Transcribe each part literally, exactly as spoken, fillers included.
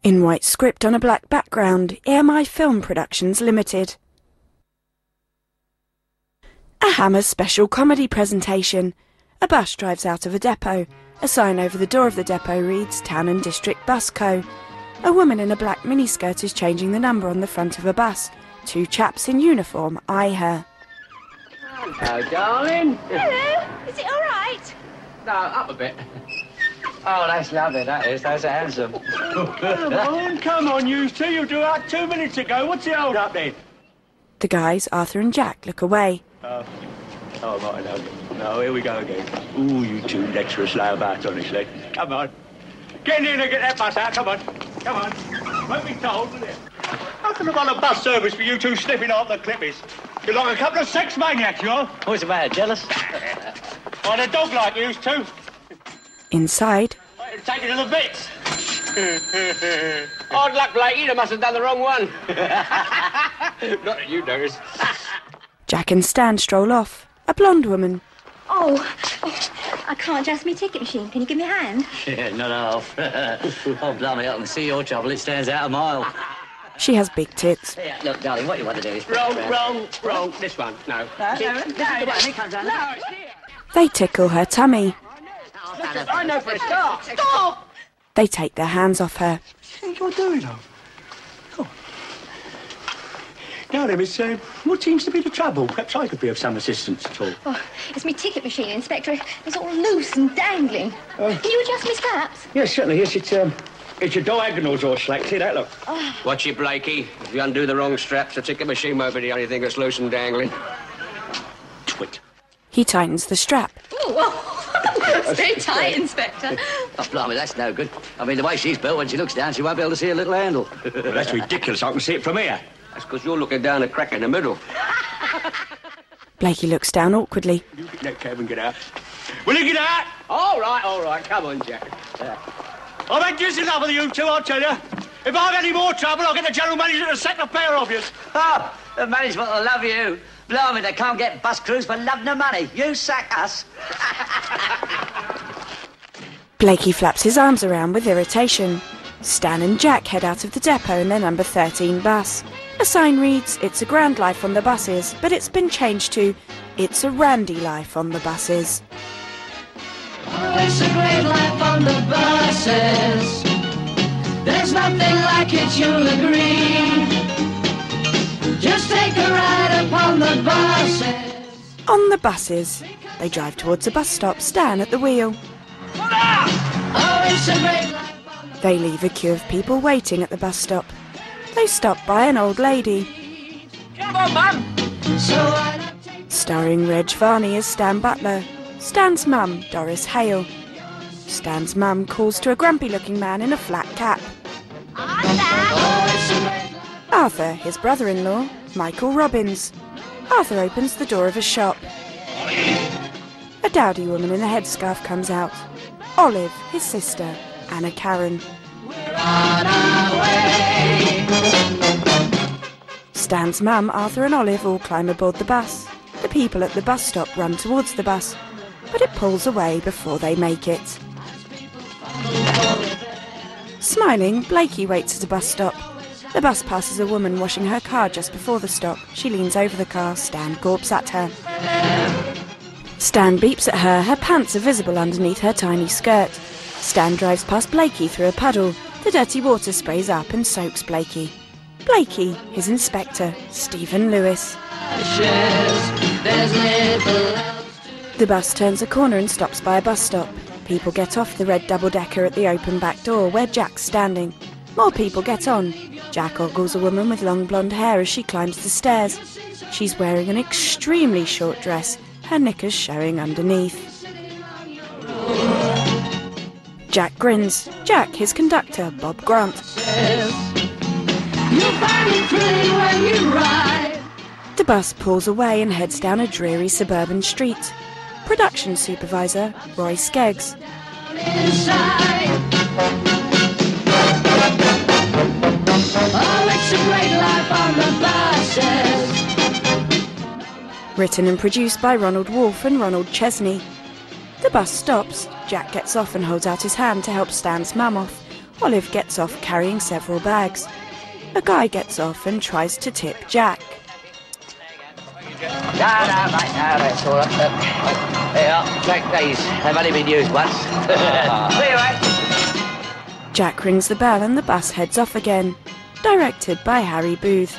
In white script on a black background, E M I Film Productions Limited. A Hammers special comedy presentation. A bus drives out of a depot. A sign over the door of the depot reads Town and District Bus Co. A woman in a black miniskirt is changing the number on the front of a bus. Two chaps in uniform eye her. Hello, darling. Hello. Is it all right? No, up a bit. Oh, that's lovely, that is. That's handsome. Come on, come on, you two. You do that two minutes ago. What's the hold up then? The guys, Arthur and Jack, look away. Oh, oh right, no. No, here we go again. Ooh, you two dexterous slow about, honestly. Come on. Get in and get that bus out. Come on. Come on. Won't be told, will it? How can I run a bus service for you two sniffing off the clippies? You're like a couple of sex maniacs, you are. What's the matter, jealous? Well, a dog like you two. Inside, I'll take it to the bits. Hard luck, Blakey. You must have done the wrong one. Not that you noticed. Jack and Stan stroll off. A blonde woman. Oh, oh, I can't adjust my ticket machine. Can you give me a hand? Yeah, not half. Oh, blimey, I can see your trouble. It stands out a mile. She has big tits. Yeah, look, darling, what you want to do is... Wrong, wrong, wrong. This one. No. No, no, no, no, no, it's here. They tickle her tummy. I know for a start. Stop! They take their hands off her. What do you think you're doing, though? Oh. Now then, Miss, uh, what seems to be the trouble? Perhaps I could be of some assistance at all. Oh, it's my ticket machine, Inspector. It's all loose and dangling. Oh. Can you adjust my straps? Yes, certainly. Yes, it's, um, it's your diagonals all slack. See that, look? Watch it, Blakey. If you undo the wrong straps, the ticket machine won't be the only thing that's loose and dangling. Twit. He tightens the strap. Oh, well, it's very tight, Inspector. Oh, blimey, that's no good. I mean, the way she's built, when she looks down, she won't be able to see a little handle. Well, that's ridiculous. I can see it from here. That's because you're looking down a crack in the middle. Blakey looks down awkwardly. You get that cab and get out. Will you get out? All right, all right. Come on, Jack. Uh, I've had just enough of you two, I'll tell you. If I've any more trouble, I'll get the general manager to sack a pair of you. oh, the management will love you. Blimey, they can't get bus crews for love nor money. You sack us. Blakey flaps his arms around with irritation. Stan and Jack head out of the depot in their number thirteen bus. A sign reads, It's a grand life on the buses, but it's been changed to, It's a randy life on the buses. Oh, it's a great life on the buses. There's nothing like it, you'll agree. Just take a ride upon the buses. On the buses. They drive towards a bus stop, Stan at the wheel. Oh, it's a great life on the... They leave a queue of people waiting at the bus stop. They stop by an old lady. Come on, Mum. So why not take... Starring Reg Varney as Stan Butler. Stan's mum, Doris Hale. Stan's mum calls to a grumpy-looking man in a flat cap. Oh, it's a great life. Arthur, his brother-in-law, Michael Robbins. Arthur opens the door of a shop. A dowdy woman in a headscarf comes out. Olive, his sister, Anna Karen. We're on our way. Stan's mum, Arthur and Olive all climb aboard the bus. The people at the bus stop run towards the bus, but it pulls away before they make it. Smiling, Blakey waits at a bus stop. The bus passes a woman washing her car just before the stop. She leans over the car. Stan gawps at her. Stan beeps at her. Her pants are visible underneath her tiny skirt. Stan drives past Blakey through a puddle. The dirty water sprays up and soaks Blakey. Blakey, his inspector, Stephen Lewis. The bus turns a corner and stops by a bus stop. People get off the red double-decker at the open back door where Jack's standing. More people get on. Jack ogles a woman with long blonde hair as she climbs the stairs. She's wearing an extremely short dress, her knickers showing underneath. Jack grins. Jack, his conductor, Bob Grant. The bus pulls away and heads down a dreary suburban street. Production supervisor, Roy Skeggs. Oh, it's a great life on the buses. Written and produced by Ronald Wolfe and Ronald Chesney. The bus stops. Jack gets off and holds out his hand to help Stan's mum off. Olive gets off carrying several bags. A guy gets off and tries to tip Jack. No, no, mate, no, that's all right. Look, here, take these. They've only been used once. See you, mate. Jack rings the bell and the bus heads off again. Directed by Harry Booth.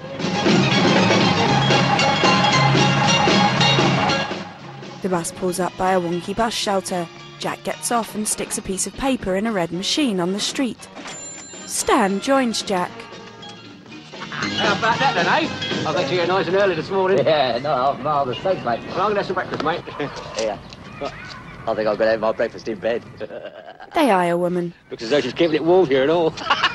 The bus pulls up by a wonky bus shelter. Jack gets off and sticks a piece of paper in a red machine on the street. Stan joins Jack. How about that then, eh? I bet you here nice and early this morning. Yeah, no, half a mile of steak, mate. Well, I'm going to have some breakfast, mate. Yeah. I think I'm going to have my breakfast in bed. They eye a woman. Looks as though she's keeping it warm here and all.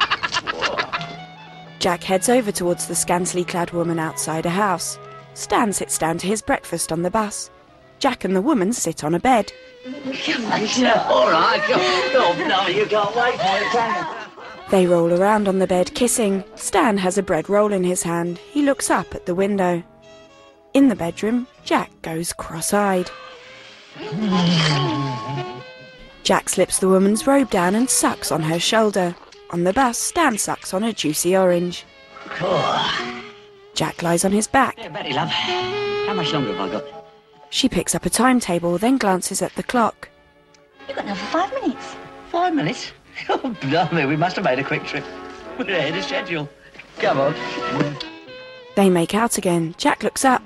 Jack heads over towards the scantily clad woman outside a house. Stan sits down to his breakfast on the bus. Jack and the woman sit on a bed. Yeah, all right. Oh, no, you can't wait for it, can you? They roll around on the bed, kissing. Stan has a bread roll in his hand. He looks up at the window. In the bedroom, Jack goes cross-eyed. Jack slips the woman's robe down and sucks on her shoulder. On the bus, Stan sucks on a juicy orange. Jack lies on his back. Hey, Betty, love. How much longer have I got? She picks up a timetable, then glances at the clock. You've got another five minutes. Five minutes? Oh, blimey, we must have made a quick trip. We're ahead of schedule. Come on. They make out again. Jack looks up.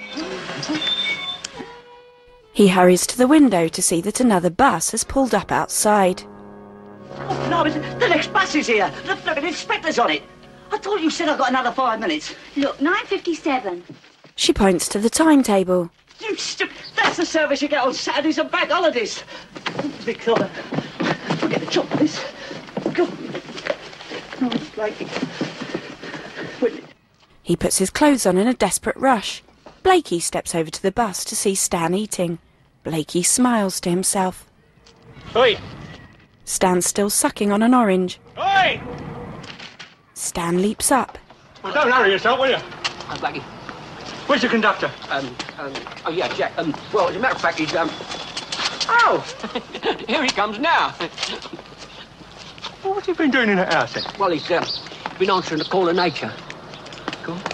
He hurries to the window to see that another bus has pulled up outside. Oh, no, the next bus is here. The flipping inspector's on it. I thought you said I got another five minutes. Look, nine fifty-seven. She points to the timetable. You stu- That's the service you get on Saturdays and bank holidays. Big fella. Forget the chop of this. Go on. Oh, Blakey. Wait. He puts his clothes on in a desperate rush. Blakey steps over to the bus to see Stan eating. Blakey smiles to himself. Oi! Stan's still sucking on an orange. Oi! Stan leaps up. Well, don't hurry yourself, will you? I'm Blackie. Where's the conductor? Um, um, oh, yeah, Jack. Um, well, as a matter of fact, he's, um... Oh! Here he comes now. Well, what's he been doing in that house, then? Well, he's, uh, been answering the call of nature. Go on.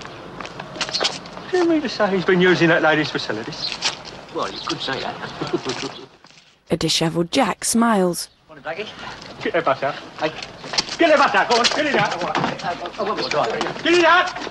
Do you mean to say he's been using that lady's facilities? Well, you could say that. A dishevelled Jack smiles. Morning, Blackie. Get that bus out. Hey, Get that bus out, go on, get it out. All right. I, I won't be driving. Get it out!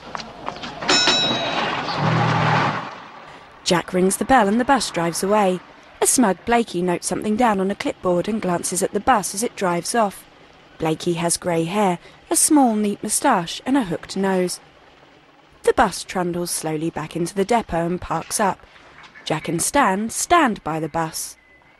Jack rings the bell and the bus drives away. A smug Blakey notes something down on a clipboard and glances at the bus as it drives off. Blakey has grey hair, a small, neat moustache and a hooked nose. The bus trundles slowly back into the depot and parks up. Jack and Stan stand by the bus.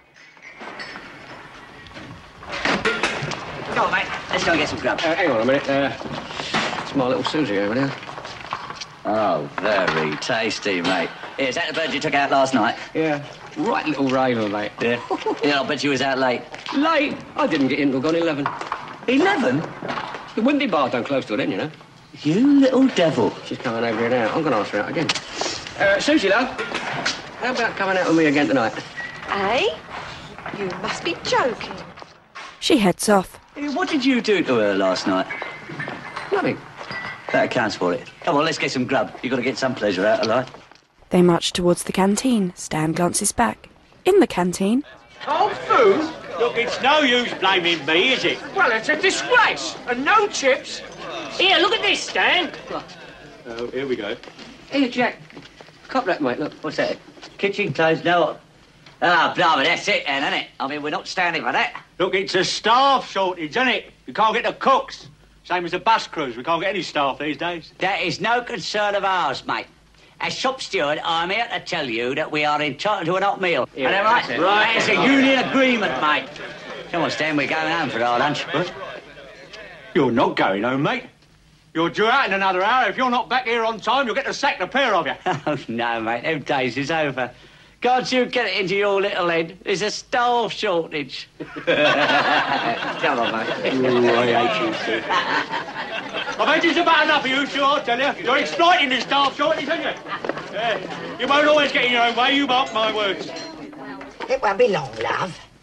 Go on, mate. Let's go and get some grub. Uh, hang on a minute. Uh, it's my little Susie over there. Oh, very tasty, mate. Here, is that the bird you took out last night? Yeah, right little raver, mate. Yeah. Yeah, I bet you was out late. Late? I didn't get in till gone eleven. Eleven? The Windy Bar don't close till then, you know. You little devil. She's coming over here now. I'm going to ask her out again. Uh, Susie, love, how about coming out with me again tonight? Eh? You must be joking. She heads off. Hey, what did you do to her last night? Nothing. That accounts for it. Come on, let's get some grub. You've got to get some pleasure out of life. They march towards the canteen. Stan glances back. In the canteen, Cold food? Look, it's no use blaming me, is it? Well, it's a disgrace. And no chips. Here, look at this, Stan. Oh, here we go. Here, Jack. Cop that, mate, look. What's that? Kitchen closed now. Ah, blimey, that's it then, isn't it? I mean, we're not standing for that. Look, it's a staff shortage, isn't it? We can't get the cooks. Same as the bus crews. We can't get any staff these days. That is no concern of ours, mate. As shop steward, I'm here to tell you that we are entitled to an hot meal. Yeah, Is that right? that's it. Right, it's a union agreement, mate. Come on, Stan, we're going home for our lunch. What? You're not going home, mate. You're due out in another hour. If you're not back here on time, you'll get to sack the pair of you. Oh, no, mate, them days is over. Can't you get it into your little head? There's a staff shortage. Come on, mate. Ooh, I hate you, sir. I've had just about enough of you, sure, I'll tell you. You're exploiting this staff shortage, aren't you? Yeah. You won't always get in your own way, you mark my words. It won't be long, love.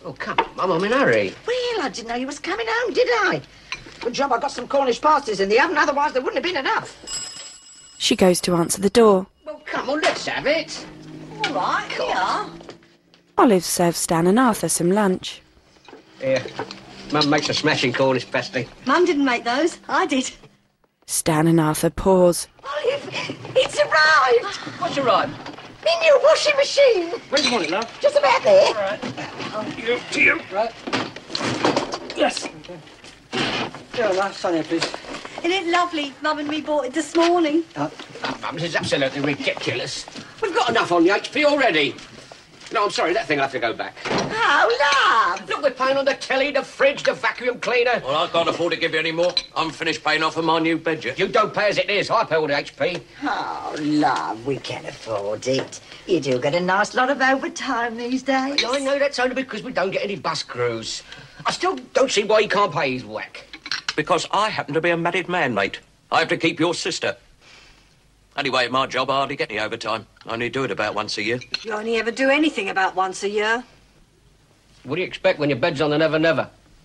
Oh, come on, Mum, I'm in a hurry. Well, I didn't know you was coming home, did I? Good job I got some Cornish pasties in the oven, otherwise there wouldn't have been enough. She goes to answer the door. Well, come on, let's have it. All right, here. Olive serves Stan and Arthur some lunch. Here. Mum makes a smashing Cornish pasty. Mum didn't make those. I did. Stan and Arthur pause. Olive, it's arrived. What's arrived? My new washing machine. Where do you want it, love? Just about there. All right. You, to you. Right. Yes. Yeah, love, Sonia, please. Isn't it lovely? Mum and me bought it this morning. Uh, oh, Mum, this is absolutely ridiculous. We've got enough on the H P already. No, I'm sorry, that thing will have to go back. Oh, love. Look, we're paying on the telly, the fridge, the vacuum cleaner. Well, I can't afford to give you any more. I'm finished paying off for my new bedger. You don't pay as it is. I pay all the H P. Oh, love, we can afford it. You do get a nice lot of overtime these days. I know that's only because we don't get any bus crews. I still don't see why he can't pay his whack. Because I happen to be a married man, mate. I have to keep your sister. Anyway, at my job, I hardly get any overtime. I only do it about once a year. You only ever do anything about once a year. What do you expect when your bed's on the Never Never?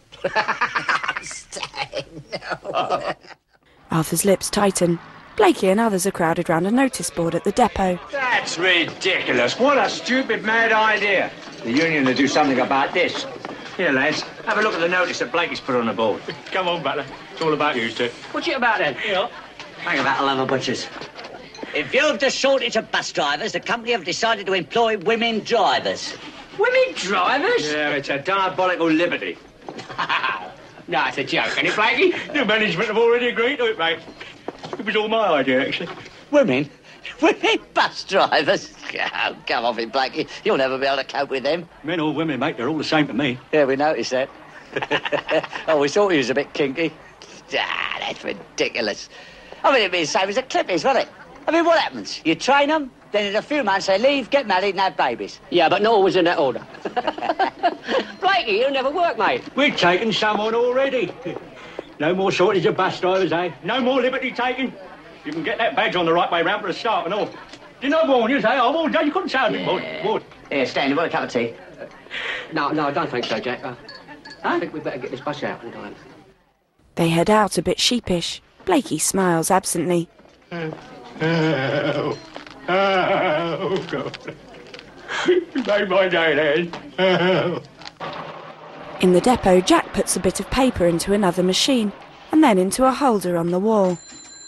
Stan, no. Arthur's lips tighten. Blakey and others are crowded round a notice board at the depot. That's ridiculous. What a stupid, mad idea. The union will do something about this. Here, lads, have a look at the notice that Blakey's put on the board. Come on, Butler. It's all about you two. What's it about, then? Yeah. Hang about a of butchers. In view of the shortage of bus drivers, the company have decided to employ women drivers. Women drivers? Yeah, it's a diabolical liberty. No, it's a joke, isn't it, Blakey? The management have already agreed to it, mate. It was all my idea, actually. Women? Women bus drivers? Oh, come off it, Blakey. You'll never be able to cope with them. Men or women, mate, they're all the same to me. Yeah, we noticed that. Oh, we thought he was a bit kinky. Ah, that's ridiculous. I mean, it'd be the same as the Clippies, wouldn't it? I mean, what happens? You train them, then in a few months they leave, get married and have babies. Yeah, but not always in that order. Blakey, you'll never work, mate. We've taken someone already. No more shortage of bus drivers, eh? No more liberty taking. You can get that badge on the right way round for a start and all. Didn't I warn you, say? I warned you. You couldn't say anything more. More. Here, Stan, you want a cup of tea? Uh, no, no, I don't think so, Jack. Uh, I think we'd better get this bus out in time. They head out a bit sheepish. Blakey smiles absently. Oh, oh, oh God. You made my day, then. Oh. In the depot, Jack puts a bit of paper into another machine and then into a holder on the wall.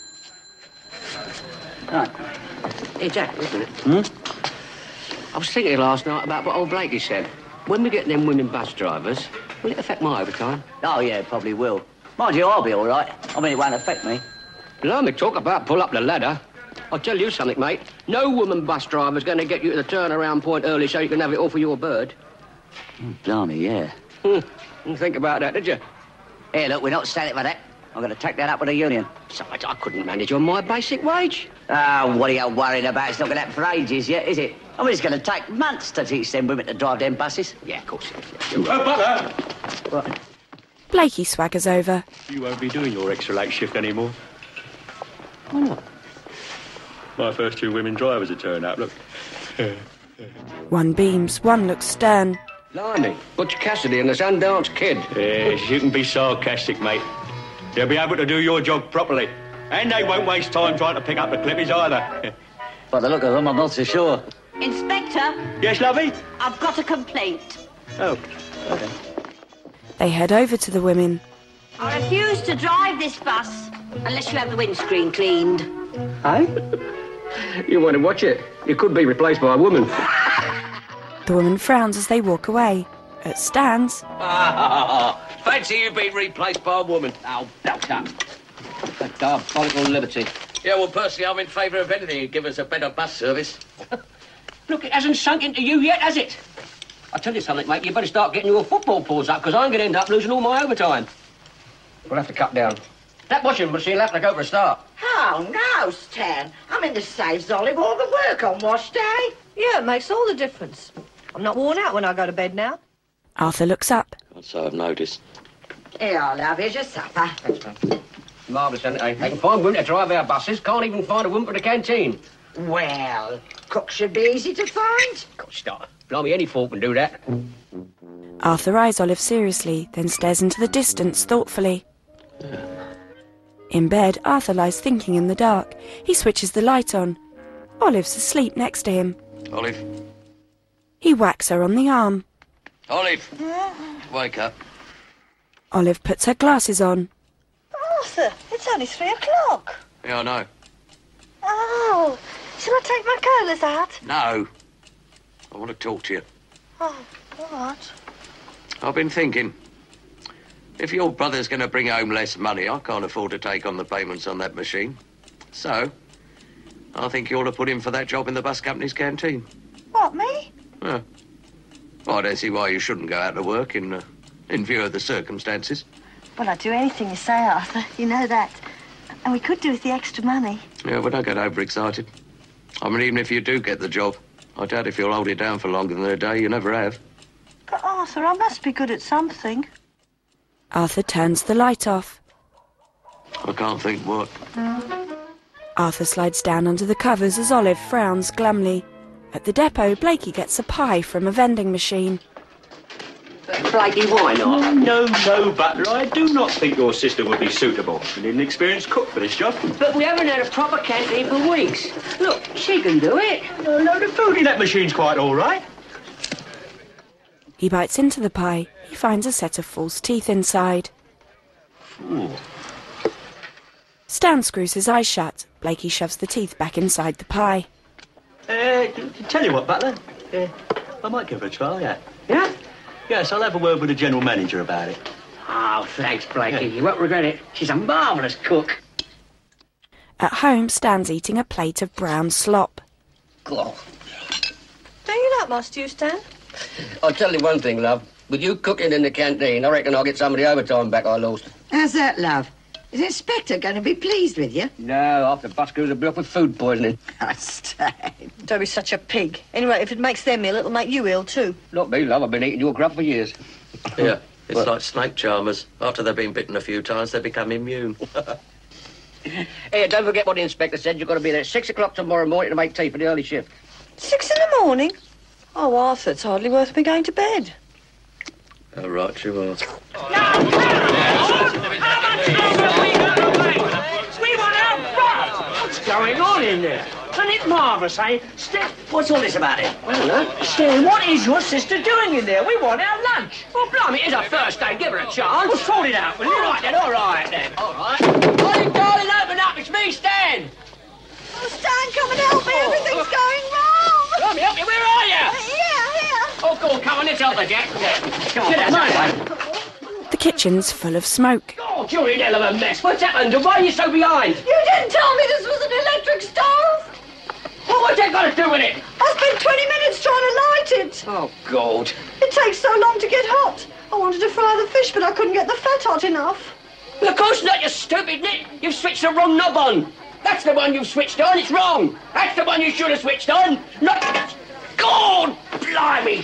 Right. Hey, Jack, listen a minute. Hmm? I was thinking last night about what old Blakey said. When we get them women bus drivers, will it affect my overtime? Oh, yeah, it probably will. Mind you, I'll be all right. I mean, it won't affect me. Blimey, talk about pull up the ladder. I'll tell you something, mate. No woman bus driver's going to get you to the turnaround point early so you can have it all for your bird. Mm, blimey, yeah. Hmm. Didn't think about that, did you? Here, look, we're not standing for that. I'm going to take that up with the union. Besides, I couldn't manage on my basic wage. Ah, oh, what are you worrying about? It's not going to happen for ages yet, is it? I mean, it's going to take months to teach them women to drive them buses. Yeah, of course it is. Uh, Butler! What? Blakey swaggers over. You won't be doing your extra late shift anymore. Why not? My first two women drivers have turned up, look. One beams, one looks stern. Blimey, Butch Cassidy and the Sundance Kid. Yes, you can be sarcastic, mate. They'll be able to do your job properly. And they won't waste time trying to pick up the Clippies either. By the look of them, I'm not so sure. Inspector, Yes, lovey? I've got a complaint. Oh, okay. They head over to the women. I refuse to drive this bus unless you have the windscreen cleaned. Hey? You want to watch it? You could be replaced by a woman. The woman frowns as they walk away. At Stan's, Fancy you being replaced by a woman. Oh, belt up. That diabolical liberty. Yeah, well, personally, I'm in favour of anything to give us a better bus service. Look, it hasn't sunk into you yet, has it? I'll tell you something, mate. You better start getting your football paws up, because I'm going to end up losing all my overtime. We'll have to cut down. That washing machine will have to go for a start. Oh, no, Stan. I mean, this saves Olive all the work on wash day. Yeah, it makes all the difference. I'm not worn out when I go to bed now. Arthur looks up. So I've noticed. Here, love, here's your supper. Marvellous, isn't it, eh? They can find women to drive our buses, can't even find a woman for the canteen. Well, cook should be easy to find. God, stop. Blimey, any fool can do that. Arthur eyes Olive seriously, then stares into the distance thoughtfully. In bed, Arthur lies thinking in the dark. He switches the light on. Olive's asleep next to him. Olive. He whacks her on the arm. Olive. Wake up. Olive puts her glasses on. Arthur, it's only three o'clock. Yeah, I know. Oh, shall I take my curlers out? No. I want to talk to you. Oh, all right. I've been thinking. If your brother's going to bring home less money, I can't afford to take on the payments on that machine. So, I think you ought to put in for that job in the bus company's canteen. What, me? Yeah. Well, I don't see why you shouldn't go out to work in, uh, in view of the circumstances. Well, I'd do anything you say, Arthur. You know that. And we could do with the extra money. Yeah, but don't get overexcited. I mean, even if you do get the job, I doubt if you'll hold it down for longer than a day. You never have. But, Arthur, I must be good at something. Arthur turns the light off. I can't think what. Arthur slides down under the covers as Olive frowns glumly. At the depot, Blakey gets a pie from a vending machine. Blakey, why not? Oh, no, no, Butler. I do not think your sister would be suitable. You need an experienced cook for this job. But we haven't had a proper canteen for weeks. Look, she can do it. No, no, the food in that machine's quite all right. He bites into the pie. He finds a set of false teeth inside. Ooh. Stan screws his eyes shut. Blakey shoves the teeth back inside the pie. Uh, tell you what, Butler. Uh, I might give her a try, yeah. Yeah? Yes, I'll have a word with the general manager about it. Oh, thanks, Blakey. You won't regret it. She's a marvellous cook. At home, Stan's eating a plate of brown slop. God. Do you like my stew, Stan? I'll tell you one thing, love. With you cooking in the canteen, I reckon I'll get some of the overtime back I lost. How's that, love? Is the Inspector going to be pleased with you? No, half the bus crews will be off with food poisoning. I Stan. Don't be such a pig. Anyway, if it makes them ill, it'll make you ill, too. Not me, love. I've been eating your grub for years. Yeah, it's What? like snake charmers. After they've been bitten a few times, they become immune. Here, don't forget what the inspector said. You've got to be there at six o'clock tomorrow morning to make tea for the early shift. Six in the morning? Oh, Arthur, it's hardly worth me going to bed. All right, you are. We want our grub! What's going on in there? Isn't it marvellous, eh? Stan, what's all this about it? I don't know. Stan, what is your sister doing in there? We want our lunch. Oh, blimey, it's a first day. Give her a chance. Well, sort it out, will you? All right, then, all right, then. All right. Oh, darling, open up. It's me, Stan. Oh, Stan, come and help me. Everything's going wrong. Let me help you. Where are you? Here, here. Oh, go on, come on. Let's help her, Jack. Come on, get out. The kitchen's full of smoke. Oh, you're in hell of a mess. What's happened? And why are you so behind? You didn't tell me this was an electric stove. Well, what's that got to do with it? I spent twenty minutes trying to light it. Oh, God. It takes so long to get hot. I wanted to fry the fish, but I couldn't get the fat hot enough. Well, of course not, you stupid nit. You've switched the wrong knob on. That's the one you've switched on. It's wrong. That's the one you should have switched on. Not... God, blimey.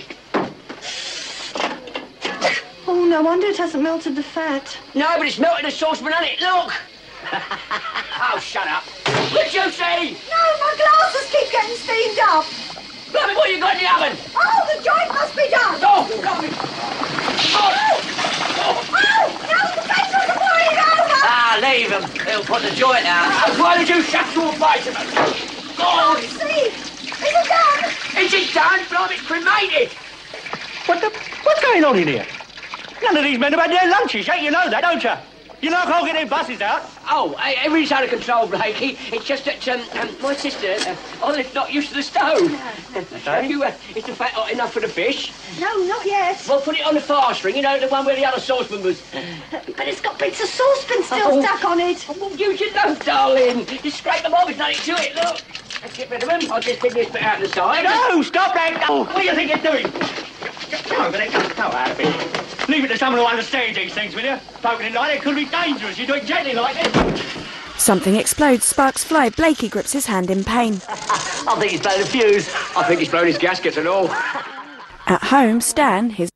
Oh, no wonder it hasn't melted the fat. No, but it's melted the saucepan, hasn't it? Look. Oh, shut up. What'd you say? No, my glasses keep getting steamed up. Blimey, what you got in the oven? Oh, the joint must be done. Oh, God. Oh. Oh, no, the fence was boiling over. Ah, leave him. He'll put the joint out. Why did you shut your face? God. See, is it done? Is it done? Blimey, it's cremated. What the... What's going on in here? None of these men have had their lunches yet, you know that, don't you? You know I can't get their buses out. Oh, eh, everything's under control, Blakey. It's just that um, um, my sister, uh, Olive's not used to the stove. Have you, uh, is the fat hot enough for the fish? No, not yet. Well, put it on the fast string, you know, the one where the other saucepan was. But it's got bits of saucepan still Oh. stuck on it. Oh, well, use your nose, darling. Just scrape them off, there's nothing to it, look. Let's get rid of them. I'll just dig this bit out the side. No, stop that! Oh, what do you think you're doing? Come over there, go, go out of it. Leave it to someone who understands these things, will you? Poking it like that could be dangerous. You do it gently like this. Something explodes, sparks fly. Blakey grips his hand in pain. I think he's blown a fuse. I think he's blown his gaskets and all. At home, Stan, his...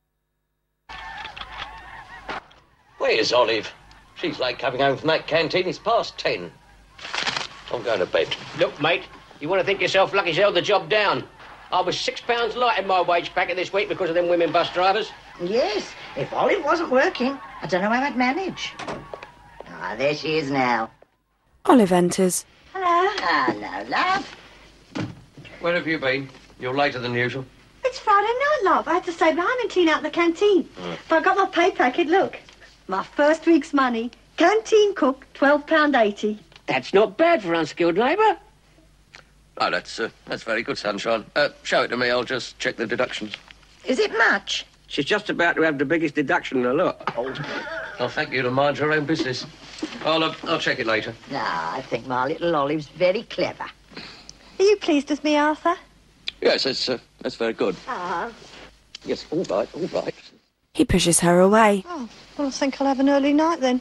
Where's Olive? She's late coming home from that canteen. It's past ten. I'm going to bed. Look, mate, you want to think yourself lucky he's held the job down. I was six pounds light in my wage packet this week because of them women bus drivers. Yes, if Olive wasn't working, I don't know how I'd manage. Ah, there she is now. Olive enters. Hello. Hello, love. Where have you been? You're later than usual. It's Friday night, love. I had to stay behind and clean out the canteen. Mm. But I got my pay packet, look. My first week's money. Canteen cook, twelve pounds eighty. That's not bad for unskilled labour. Oh, that's uh, that's very good, Sunshine. Uh, show it to me. I'll just check the deductions. Is it much? She's just about to have the biggest deduction in the lot. I'll thank you to mind your own business. I'll, uh, I'll check it later. No, I think my little Olive's very clever. Are you pleased with me, Arthur? Yes, that's, uh, that's very good. Ah. Yes, all right, all right. He pushes her away. Oh, well, I think I'll have an early night then.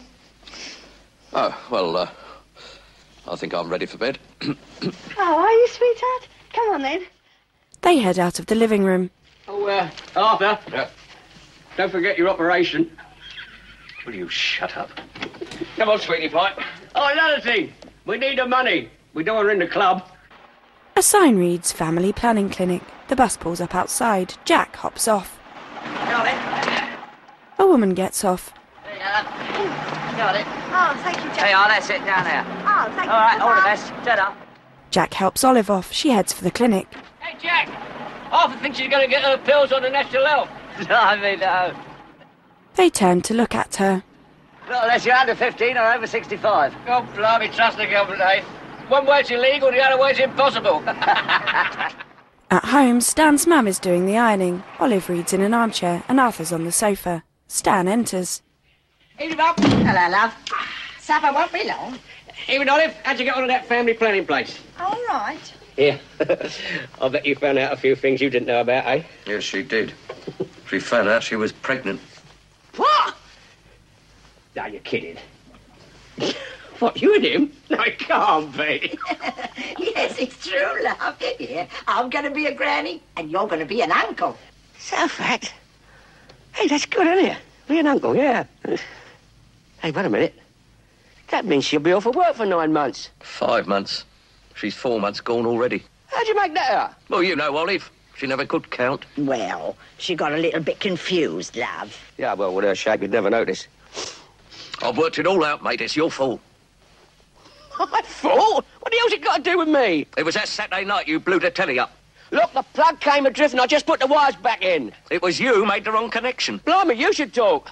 Oh, well, uh, I think I'm ready for bed. Oh, are you, sweetheart? Come on, then. They head out of the living room. Oh, uh, Arthur. Yeah. Don't forget your operation. Will you shut up? Come on, sweetie pie. Oh, another thing. We need the money. We don't want her in the club. A sign reads Family Planning Clinic. The bus pulls up outside. Jack hops off. Got it. A woman gets off. There you are. Got it. Oh, thank you, Jack. There you are, that's it, down there. Oh, thank All right, you. all the best. Ta-da. Jack helps Olive off. She heads for the clinic. Hey, Jack. Arthur thinks she's going to get her pills on the National Health. I mean, no. They turn to look at her. Not unless you're under fifteen or over sixty-five. God blimey, trust the government, eh? One way's illegal, the other way's impossible. At home, Stan's mum is doing the ironing. Olive reads in an armchair and Arthur's on the sofa. Stan enters. Evening, Bob. Hello, love. Supper won't be long. Evening, Olive. How'd you get on to that family planning place? All right. Yeah. I bet you found out a few things you didn't know about, eh? Yes, she did. She found out she was pregnant. What? No, you're kidding. What, you and him? No, it can't be. Yes, it's true, love. Yeah, I'm going to be a granny, and you're going to be an uncle. So fact. Hey, that's good, isn't it? Be an uncle, yeah. Hey, wait a minute. That means she'll be off of work for nine months. Five months. She's four months gone already. How'd you make that out? Well, you know, Olive. She never could count. Well, she got a little bit confused, love. Yeah, well, with her shape, you'd never notice. I've worked it all out, mate. It's your fault. My fault? What the hell's it got to do with me? It was that Saturday night you blew the telly up. Look, the plug came adrift and I just put the wires back in. It was you who made the wrong connection. Blimey, you should talk.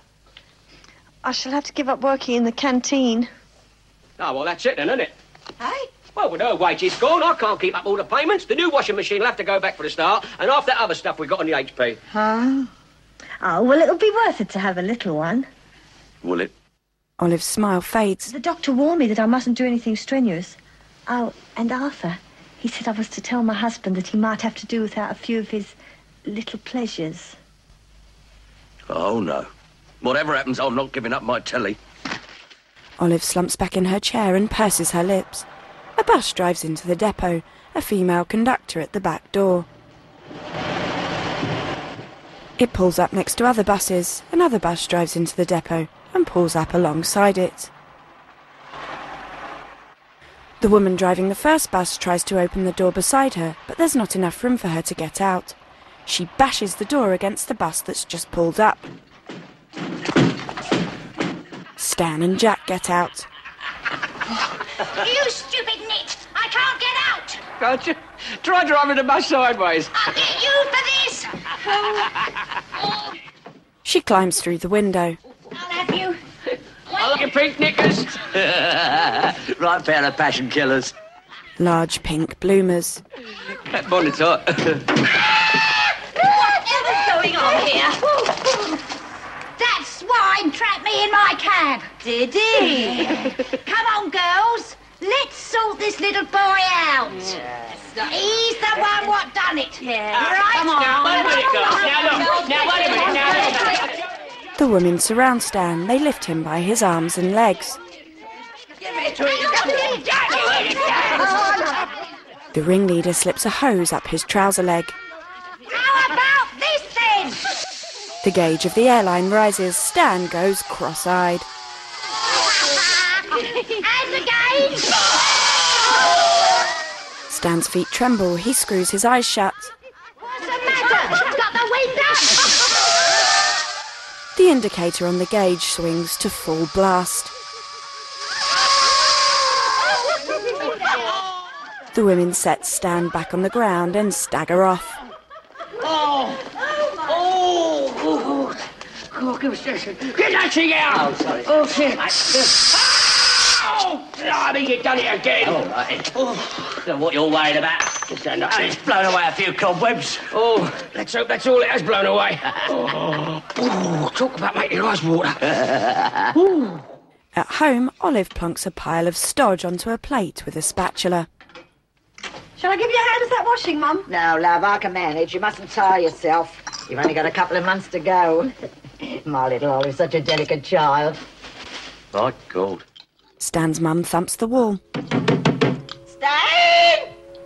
I shall have to give up working in the canteen. Oh, well, that's it then, isn't it? Hey? Well, with her wages gone, I can't keep up all the payments. The new washing machine will have to go back for the start, and half that other stuff we got on the H P. Huh? Oh, well, it'll be worth it to have a little one. Will it? Olive's smile fades. The doctor warned me that I mustn't do anything strenuous. Oh, and Arthur, he said I was to tell my husband that he might have to do without a few of his little pleasures. Oh, no. Whatever happens, I'm not giving up my telly. Olive slumps back in her chair and purses her lips. A bus drives into the depot, a female conductor at the back door. It pulls up next to other buses. Another bus drives into the depot and pulls up alongside it. The woman driving the first bus tries to open the door beside her, but there's not enough room for her to get out. She bashes the door against the bus that's just pulled up. Stan and Jack get out. You stupid nit! I can't get out! Can't you? Try driving the bus sideways. I'll get you for this! She climbs through the window. I'll have you. I like your pink knickers. Right pair of passion killers. Large pink bloomers. That bonnet's hot. Whatever's going on here? That swine trapped me in my cab. Did he? Come on, girls. Let's sort this little boy out. Yes. He's the one what done it. Yeah. Right? Come on. Now, wait a minute, girls. Now, look. Now, wait a minute. Now, wait a minute. The women surround Stan. They lift him by his arms and legs. The ringleader slips a hose up his trouser leg. How about this then? The gauge of the airline rises. Stan goes cross-eyed. And again. Stan's feet tremble. He screws his eyes shut. What's the matter? Got the wind up? indicator on the gauge swings to full blast. The women set Stan back on the ground and stagger off. Oh! Oh! Oh! Oh, give us this. Get that thing out! Oh, sorry. Oh, shit. Oh, blimey, you've done it again. All right. Oh, don't know what you're worried about. Just stand up. It's blown away a few cobwebs. Oh, let's hope that's all it has blown away. Oh, oh, talk about making your eyes water. At home, Olive plonks a pile of stodge onto a plate with a spatula. Shall I give you a hand with that washing, Mum? No, love, I can manage. You mustn't tire yourself. You've only got a couple of months to go. My little Olive's such a delicate child. My God. Stan's mum thumps the wall. Stan!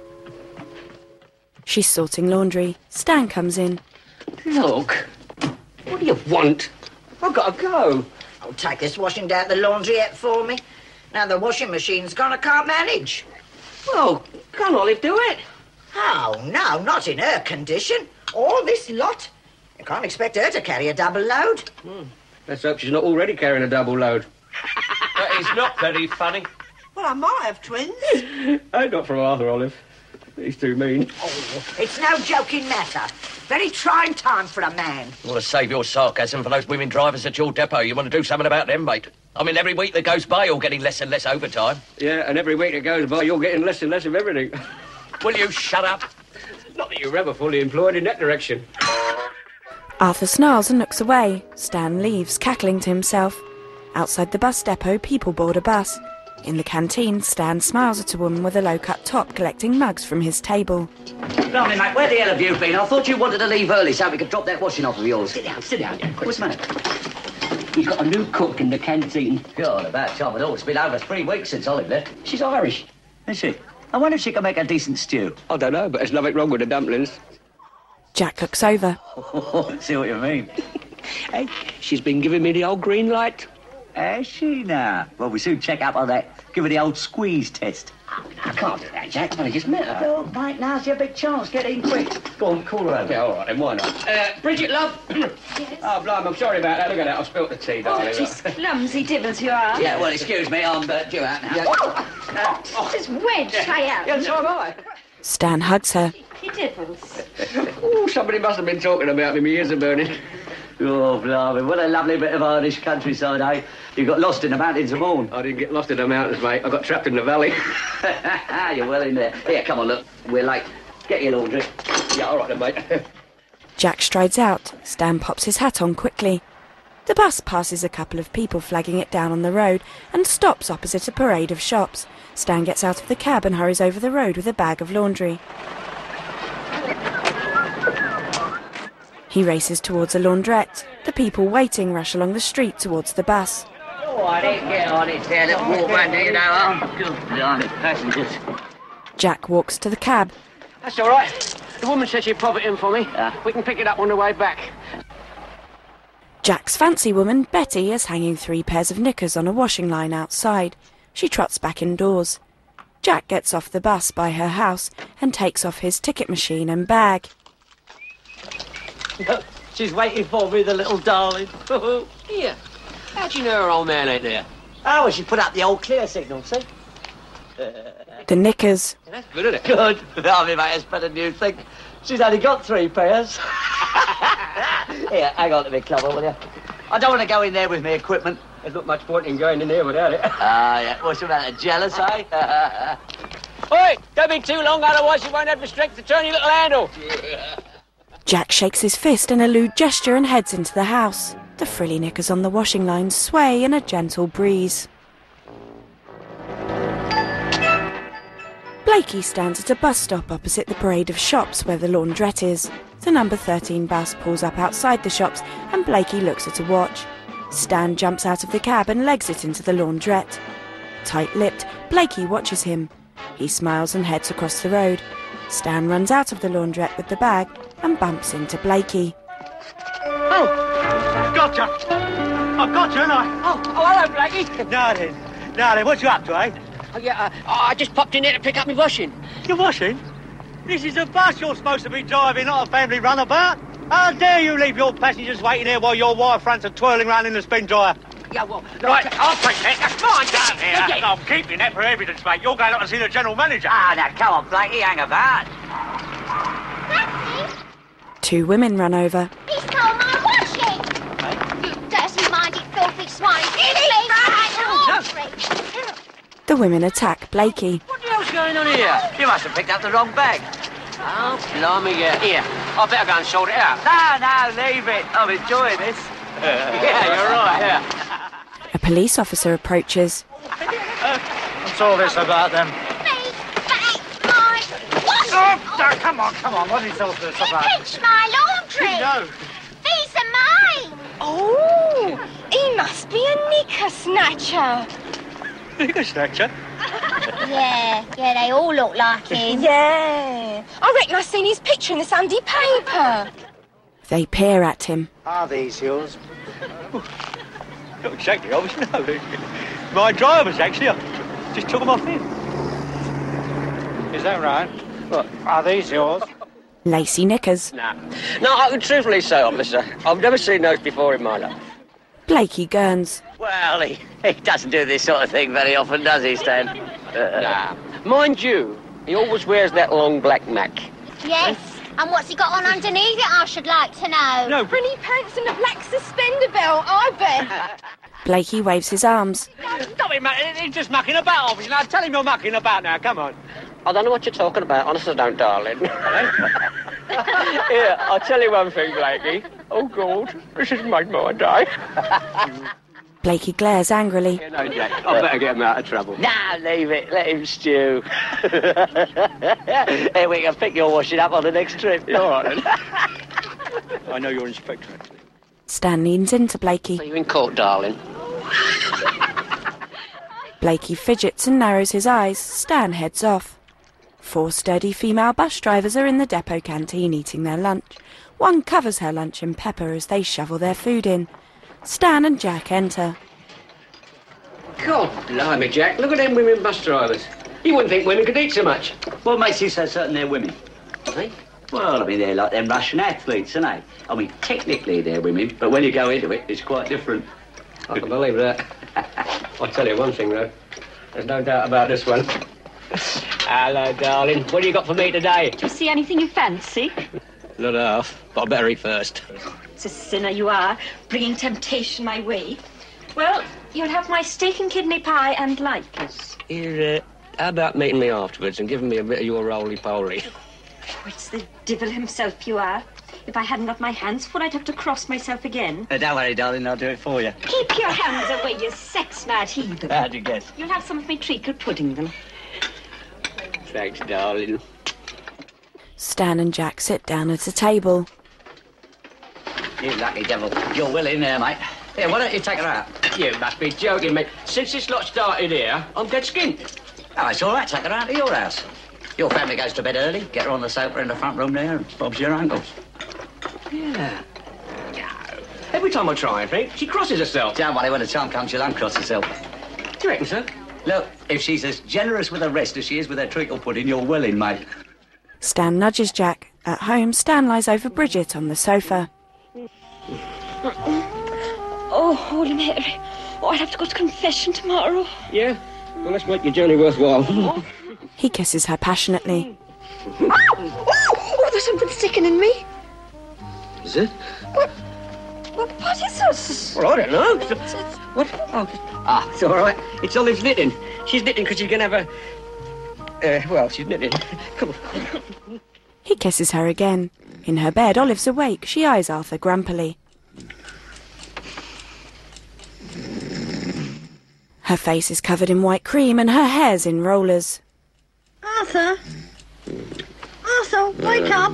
She's sorting laundry. Stan comes in. Look, what do you want? I've got to go. Oh, take this washing down the laundryette for me. Now the washing machine's gone, I can't manage. Well, can't Olive do it? Oh, no, not in her condition. All this lot. You can't expect her to carry a double load. Hmm. Let's hope she's not already carrying a double load. That is not very funny. Well, I might have twins. Hey, not from Arthur, Olive. He's too mean. Oh, it's no joking matter. Very trying time for a man. You want to save your sarcasm for those women drivers at your depot. You want to do something about them, mate. I mean, every week that goes by, you're getting less and less overtime. Yeah, and every week that goes by, you're getting less and less of everything. Will you shut up? Not that you're ever fully employed in that direction. Arthur snarls and looks away. Stan leaves, cackling to himself. Outside the bus depot, people board a bus. In the canteen, Stan smiles at a woman with a low-cut top collecting mugs from his table. Blimey, mate, where the hell have you been? I thought you wanted to leave early so we could drop that washing off of yours. Sit down, sit down. Yeah, What's the matter? We've got a new cook in the canteen. God, about time at all. It's been over three weeks since Olive left. She's Irish. Is she? I wonder if she can make a decent stew. I don't know, but there's nothing wrong with the dumplings. Jack looks over. See what you mean. Hey, she's been giving me the old green light. Has she now? Well, we soon check up on that. Give her the old squeeze test. Oh, no, I can't do that, Jack. I've only just met her. Oh, mate, now's your big chance. Get in quick. Go on, call her over. Yeah, all right, then, why not? Uh, Bridget, love. Yes? Oh, blimey, I'm sorry about that. Look at that. I've spilt the tea, darling. Oh, just clumsy divers you are. Yeah, well, excuse me. I'm uh, due out now. Yeah. Uh, Oh, just wedge, stay out. Yeah, so am I. Stan hugs her. You divils. Oh, somebody must have been talking about me. My ears are burning. Oh, blimey, what a lovely bit of Irish countryside, eh? You got lost in the mountains of Mourne. I didn't get lost in the mountains, mate. I got trapped in the valley. You're well in there. Here, come on, look. We're late. Get your laundry. Yeah, all right then, mate. Jack strides out. Stan pops his hat on quickly. The bus passes a couple of people flagging it down on the road and stops opposite a parade of shops. Stan gets out of the cab and hurries over the road with a bag of laundry. He races towards a laundrette. The people waiting rush along the street towards the bus. Oh, I didn't get on it there. Little walk round here, you know. Oh, good blimey, passengers. Jack walks to the cab. That's all right. The woman said she'd pop it in for me. Yeah. We can pick it up on the way back. Jack's fancy woman, Betty, is hanging three pairs of knickers on a washing line outside. She trots back indoors. Jack gets off the bus by her house and takes off his ticket machine and bag. She's waiting for me, the little darling. Here. How'd you know her old man ain't there? Oh, well, she put up the old clear signal, see? The knickers. Yeah, that's good, isn't it? Good. I mean, mate, that's better than you think. She's only got three pairs. Here, hang on to me, Clover, will you? I don't want to go in there with my equipment. There's not much point in going in there without it. Ah, uh, yeah. What's the matter? Jealous, eh? Oi! Don't be too long, otherwise you won't have the strength to turn your little handle. Jack shakes his fist in a lewd gesture and heads into the house. The frilly knickers on the washing line sway in a gentle breeze. Blakey stands at a bus stop opposite the parade of shops where the laundrette is. The number thirteen bus pulls up outside the shops and Blakey looks at a watch. Stan jumps out of the cab and legs it into the laundrette. Tight-lipped, Blakey watches him. He smiles and heads across the road. Stan runs out of the laundrette with the bag and bumps into Blakey. Oh! Gotcha! I've got you, haven't I? Oh, oh, hello, Blakey. Now then, now then, what you up to, eh? Oh, yeah, uh, I just popped in there to pick up my washing. You're washing? This is a bus you're supposed to be driving, not a family runabout. How dare you leave your passengers waiting here while your wire fronts are twirling round in the spin dryer? Yeah, well... Right, I'll take it. That's mine down here. Yeah. I'm keeping that for evidence, mate. You're going up to see the general manager. Ah, now, come on, Blakey, hang about. Two women run over. He stole my washing! You dirty-minded, filthy swine! Leave that The women attack Blakey. What the hell's going on here? You must have picked up the wrong bag. Oh, blimey, yeah. Here, I better go and sort it out. No, no, leave it. I'm enjoying this. Yeah, you're right, yeah. A police officer approaches. What's all this about, then? Leave back my washing! Oh, no, come on, come on. What is all this You about? pinched my laundry! No. These are mine! Oh, he must be a knicker snatcher. Nigger snatcher? Yeah, yeah, they all look like him. Yeah, I reckon I seen his picture in the Sunday paper. They peer at him. Are these yours? Not exactly, I was no. My drivers, actually. I just took them off him. Is that right? What? Are these yours? Lacy knickers. Nah. No, I can truthfully say, officer, I've never seen those before in my life. Blakey gurns. Well, he, he doesn't do this sort of thing very often, does he, Stan? Uh, Nah. Mind you, he always wears that long black mac. Yes, and what's he got on underneath it, I should like to know. No, Pretty pants and a black suspender belt, I bet. Blakey waves his arms. stop it, mate. He's just mucking about, obviously. Now, tell him you're mucking about now. Come on. I don't know what you're talking about, honestly I don't, darling. Here, I'll tell you one thing, Blakey. Oh, God, this has made my day. Blakey glares angrily. You know, Jack, I better get him out of trouble. Nah, leave it. Let him stew. Hey, we can pick your washing up on the next trip. All right, then. I know you're Inspector, actually. Stan leans into Blakey. Are you in court, darling? Blakey fidgets and narrows his eyes. Stan heads off. Four sturdy female bus drivers are in the depot canteen eating their lunch. One covers her lunch in pepper as they shovel their food in. Stan and Jack enter. God blimey, Jack, look at them women bus drivers. You wouldn't think women could eat so much. What makes you so certain they're women? Eh? Well, I mean, they're like them Russian athletes, aren't they? I mean, technically they're women, but when you go into it, it's quite different. I can believe that. I'll tell you one thing, though. There's no doubt about this one. Hello, darling. What do you got for me today? Do you see anything you fancy? Not half, but I better eat first. It's a sinner you are, bringing temptation my way. Well, you'll have my steak and kidney pie and likers. Here, uh, how about meeting me afterwards and giving me a bit of your roly-poly? Oh, it's the devil himself you are. If I hadn't got my hands full, I'd have to cross myself again. Uh, don't worry, darling, I'll do it for you. Keep your hands away, you sex-mad heathen. How'd you guess? You'll have some of my treacle pudding, then. Thanks, darling. Stan and Jack sit down at a table. You lucky devil. You're well in there, mate. Here, why don't you take her out? You must be joking me. Since this lot started here, I'm dead skinned. Oh, it's all right. Take her out to your house. Your family goes to bed early. Get her on the sofa in the front room there, and Bob's your uncle's. Yeah. No. Every time I try and think, she crosses herself. Don't worry, when the time comes, she'll uncross herself. Do you reckon, sir? Look, if she's as generous with the rest as she is with her treacle pudding, you're well in, mate. Stan nudges Jack. At home, Stan lies over Bridget on the sofa. Oh, Holy Mary. Oh, I'd have to go to confession tomorrow. Yeah? Well, let's make your journey worthwhile. He kisses her passionately. Oh, there's something sickening me. Is it? What? What, what is this? Well, I don't know. What? Oh, ah, it's all right. It's Olive's knitting. She's knitting because she can have a... Uh, well, she's knitting. Come on. He kisses her again. In her bed, Olive's awake. She eyes Arthur grumpily. Her face is covered in white cream and her hair's in rollers. Arthur? Arthur, wake up.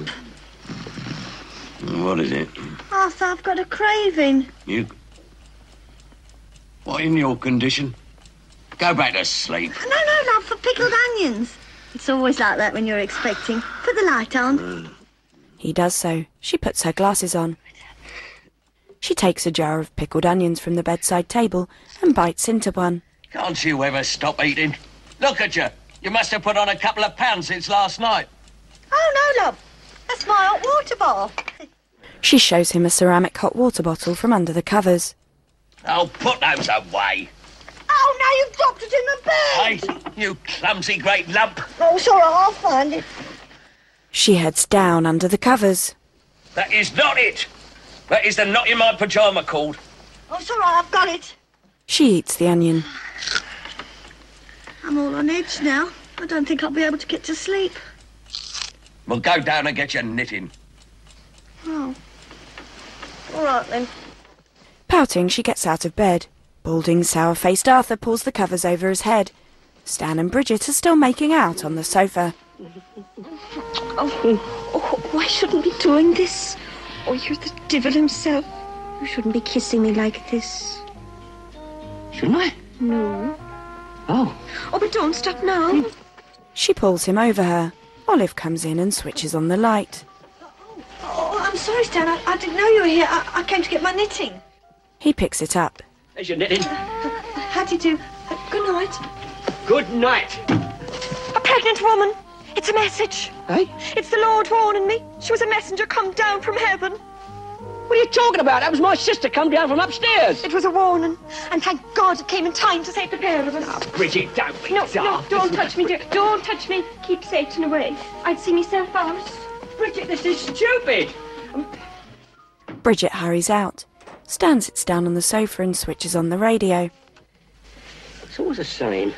What is it? Arthur, I've got a craving. You... What, in your condition? Go back to sleep. No, no, love, for pickled onions. It's always like that when you're expecting. Put the light on. He does so. She puts her glasses on. She takes a jar of pickled onions from the bedside table and bites into one. Can't you ever stop eating? Look at you. You must have put on a couple of pounds since last night. Oh, no, love. That's my hot water bottle. She shows him a ceramic hot water bottle from under the covers. Oh, put those away. Oh, now you've dropped it in the bed. Hey, you clumsy great lump. Oh, it's all right, I'll find it. She heads down under the covers. That is not it. That is the knot in my pyjama cord. Oh, it's all right, I've got it. She eats the onion. I'm all on edge now. I don't think I'll be able to get to sleep. Well, go down and get your knitting. Oh. All right, then. Pouting, she gets out of bed. Balding, sour-faced Arthur pulls the covers over his head. Stan and Bridget are still making out on the sofa. Oh, oh, why shouldn't be doing this? Oh, you're the devil himself. You shouldn't be kissing me like this. Shouldn't I? No. Oh. Oh, but don't stop now. She pulls him over her. Olive comes in and switches on the light. Oh, I'm sorry, Stan. I, I didn't know you were here. I, I came to get my knitting. He picks it up. There's your knitting. How do you do? Uh, good night. Good night. A pregnant woman. It's a message. Hey? It's the Lord warning me. She was a messenger come down from heaven. What are you talking about? That was my sister come down from upstairs. It was a warning. And thank God it came in time to save the pair of us. Oh, Bridget, don't be No, daft. no, don't touch me, dear. Don't touch me. Keep Satan away. I'd see myself out. Bridget, this is stupid. Bridget hurries out. Stan sits down on the sofa and switches on the radio. It's always the same.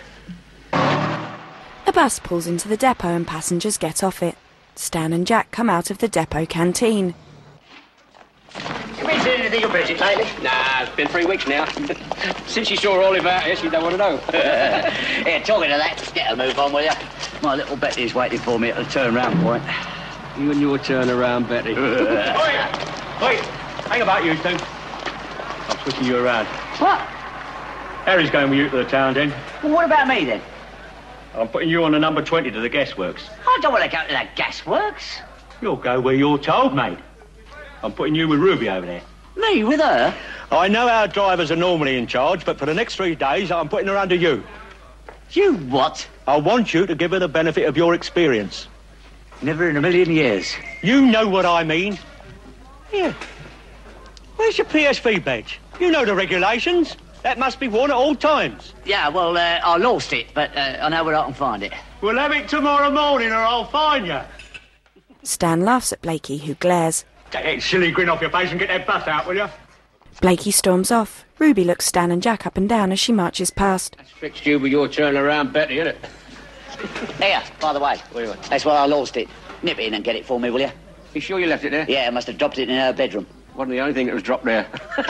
A bus pulls into the depot and passengers get off it. Stan and Jack come out of the depot canteen. Have you seen anything of Bridget lately? Nah, it's been three weeks now. Since she saw Olive out here, she don't want to know. Here, talking of that, just get a move on, will you? My little Betty's waiting for me at the turn-round point. You and your turn around, Betty. Oi! Oi! Hang about you two. I'm switching you around. What? Harry's going with you to the town then. Well, what about me, then? I'm putting you on the number twenty to the gasworks. I don't want to go to that gasworks. You'll go where you're told, mate. I'm putting you with Ruby over there. Me, with her? I know our drivers are normally in charge, but for the next three days, I'm putting her under you. You what? I want you to give her the benefit of your experience. Never in a million years. You know what I mean. Here. Where's your P S V badge? You know the regulations. That must be worn at all times. Yeah, well, uh, I lost it, but uh, I know where I can find it. We'll have it tomorrow morning or I'll find you. Stan laughs at Blakey, who glares. Take that silly grin off your face and get that bus out, will you? Blakey storms off. Ruby looks Stan and Jack up and down as she marches past. That's fixed you with your turn around, Betty, isn't it? Here, by the way, that's where I lost it. Nip in and get it for me, will you? You sure you left it there? Yeah, I must have dropped it in her bedroom. Wasn't the only thing that was dropped there.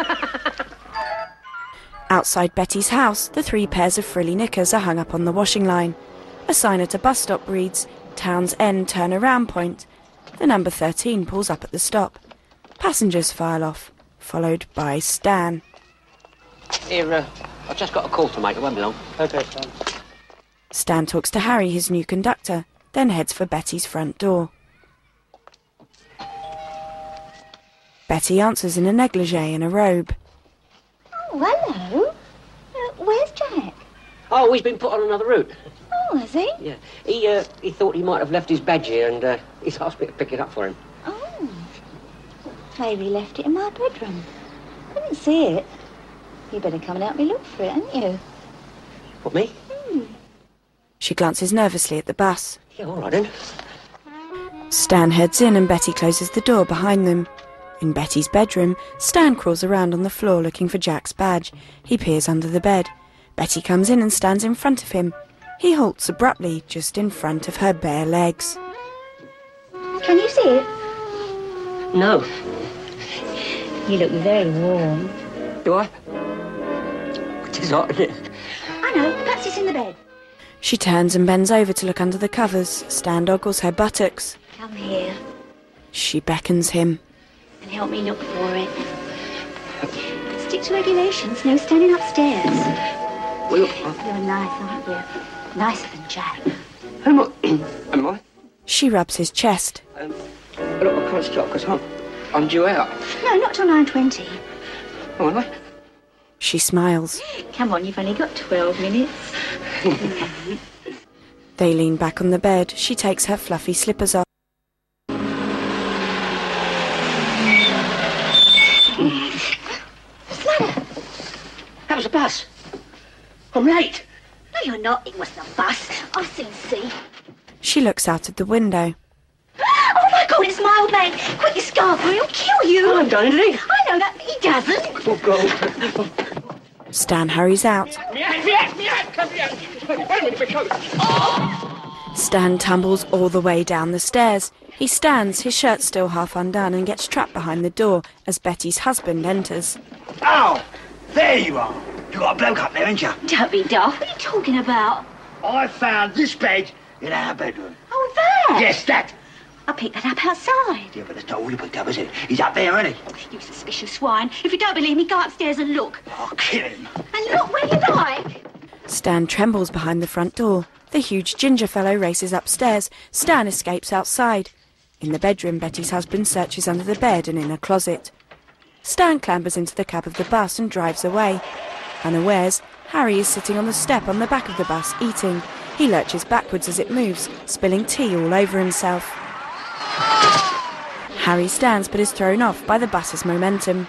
Outside Betty's house, the three pairs of frilly knickers are hung up on the washing line. A sign at a bus stop reads, Town's End Turnaround Point. The number thirteen pulls up at the stop. Passengers file off, followed by Stan. Here, uh, I've just got a call to make. It won't be long. OK, Stan. Stan talks to Harry, his new conductor, then heads for Betty's front door. Betty answers in a negligee and a robe. Oh, hello. Uh, where's Jack? Oh, he's been put on another route. Oh, has he? Yeah. He, uh, he thought he might have left his badge here, and uh, he's asked me to pick it up for him. Oh. Maybe he left it in my bedroom. Couldn't see it. You better come and help me look for it, hadn't you? What, me? Hmm. She glances nervously at the bus. Yeah, all right, then. Stan heads in and Betty closes the door behind them. In Betty's bedroom, Stan crawls around on the floor looking for Jack's badge. He peers under the bed. Betty comes in and stands in front of him. He halts abruptly, just in front of her bare legs. Can you see it? No. You look very warm. Do I? It is hot, isn't it? I know. Perhaps it's in the bed. She turns and bends over to look under the covers. Stan ogles her buttocks. Come here She beckons him. and help me look for it. Stick to regulations. No standing upstairs. Well, You're nice, aren't you? Nicer than Jack. am I? Am I? She rubs his chest. Um, look, I can't stop because I'm, I'm due out. No, not till nine twenty. Oh, am I? She smiles. Come on, you've only got twelve minutes. They lean back on the bed. She takes her fluffy slippers off. That was a bus. I'm late. No, you're not. It wasn't a bus. I've seen see. She looks out of the window. Oh, my God, it's my old man. Quick, your scarf, or he'll kill you. I haven't done anything. I know that, but he doesn't. Oh, God. Stan hurries out. Meow, meow, meow, come here. Wait a minute, my coat. Oh! Stan tumbles all the way down the stairs. He stands, his shirt still half undone, and gets trapped behind the door as Betty's husband enters. Oh, there you are. You got a bloke up there, ain't you? Don't be daft. What are you talking about? I found this bed in our bedroom. Oh, that? Yes, that. I picked that up outside. Yeah, but that's not all you picked up, is it? He's up there, isn't he? You suspicious swine. If you don't believe me, go upstairs and look. I'll kill him. And look where you like. Stan trembles behind the front door. The huge ginger fellow races upstairs. Stan escapes outside. In the bedroom, Betty's husband searches under the bed and in a closet. Stan clambers into the cab of the bus and drives away. Unawares, Harry is sitting on the step on the back of the bus, eating. He lurches backwards as it moves, spilling tea all over himself. Harry stands but is thrown off by the bus's momentum.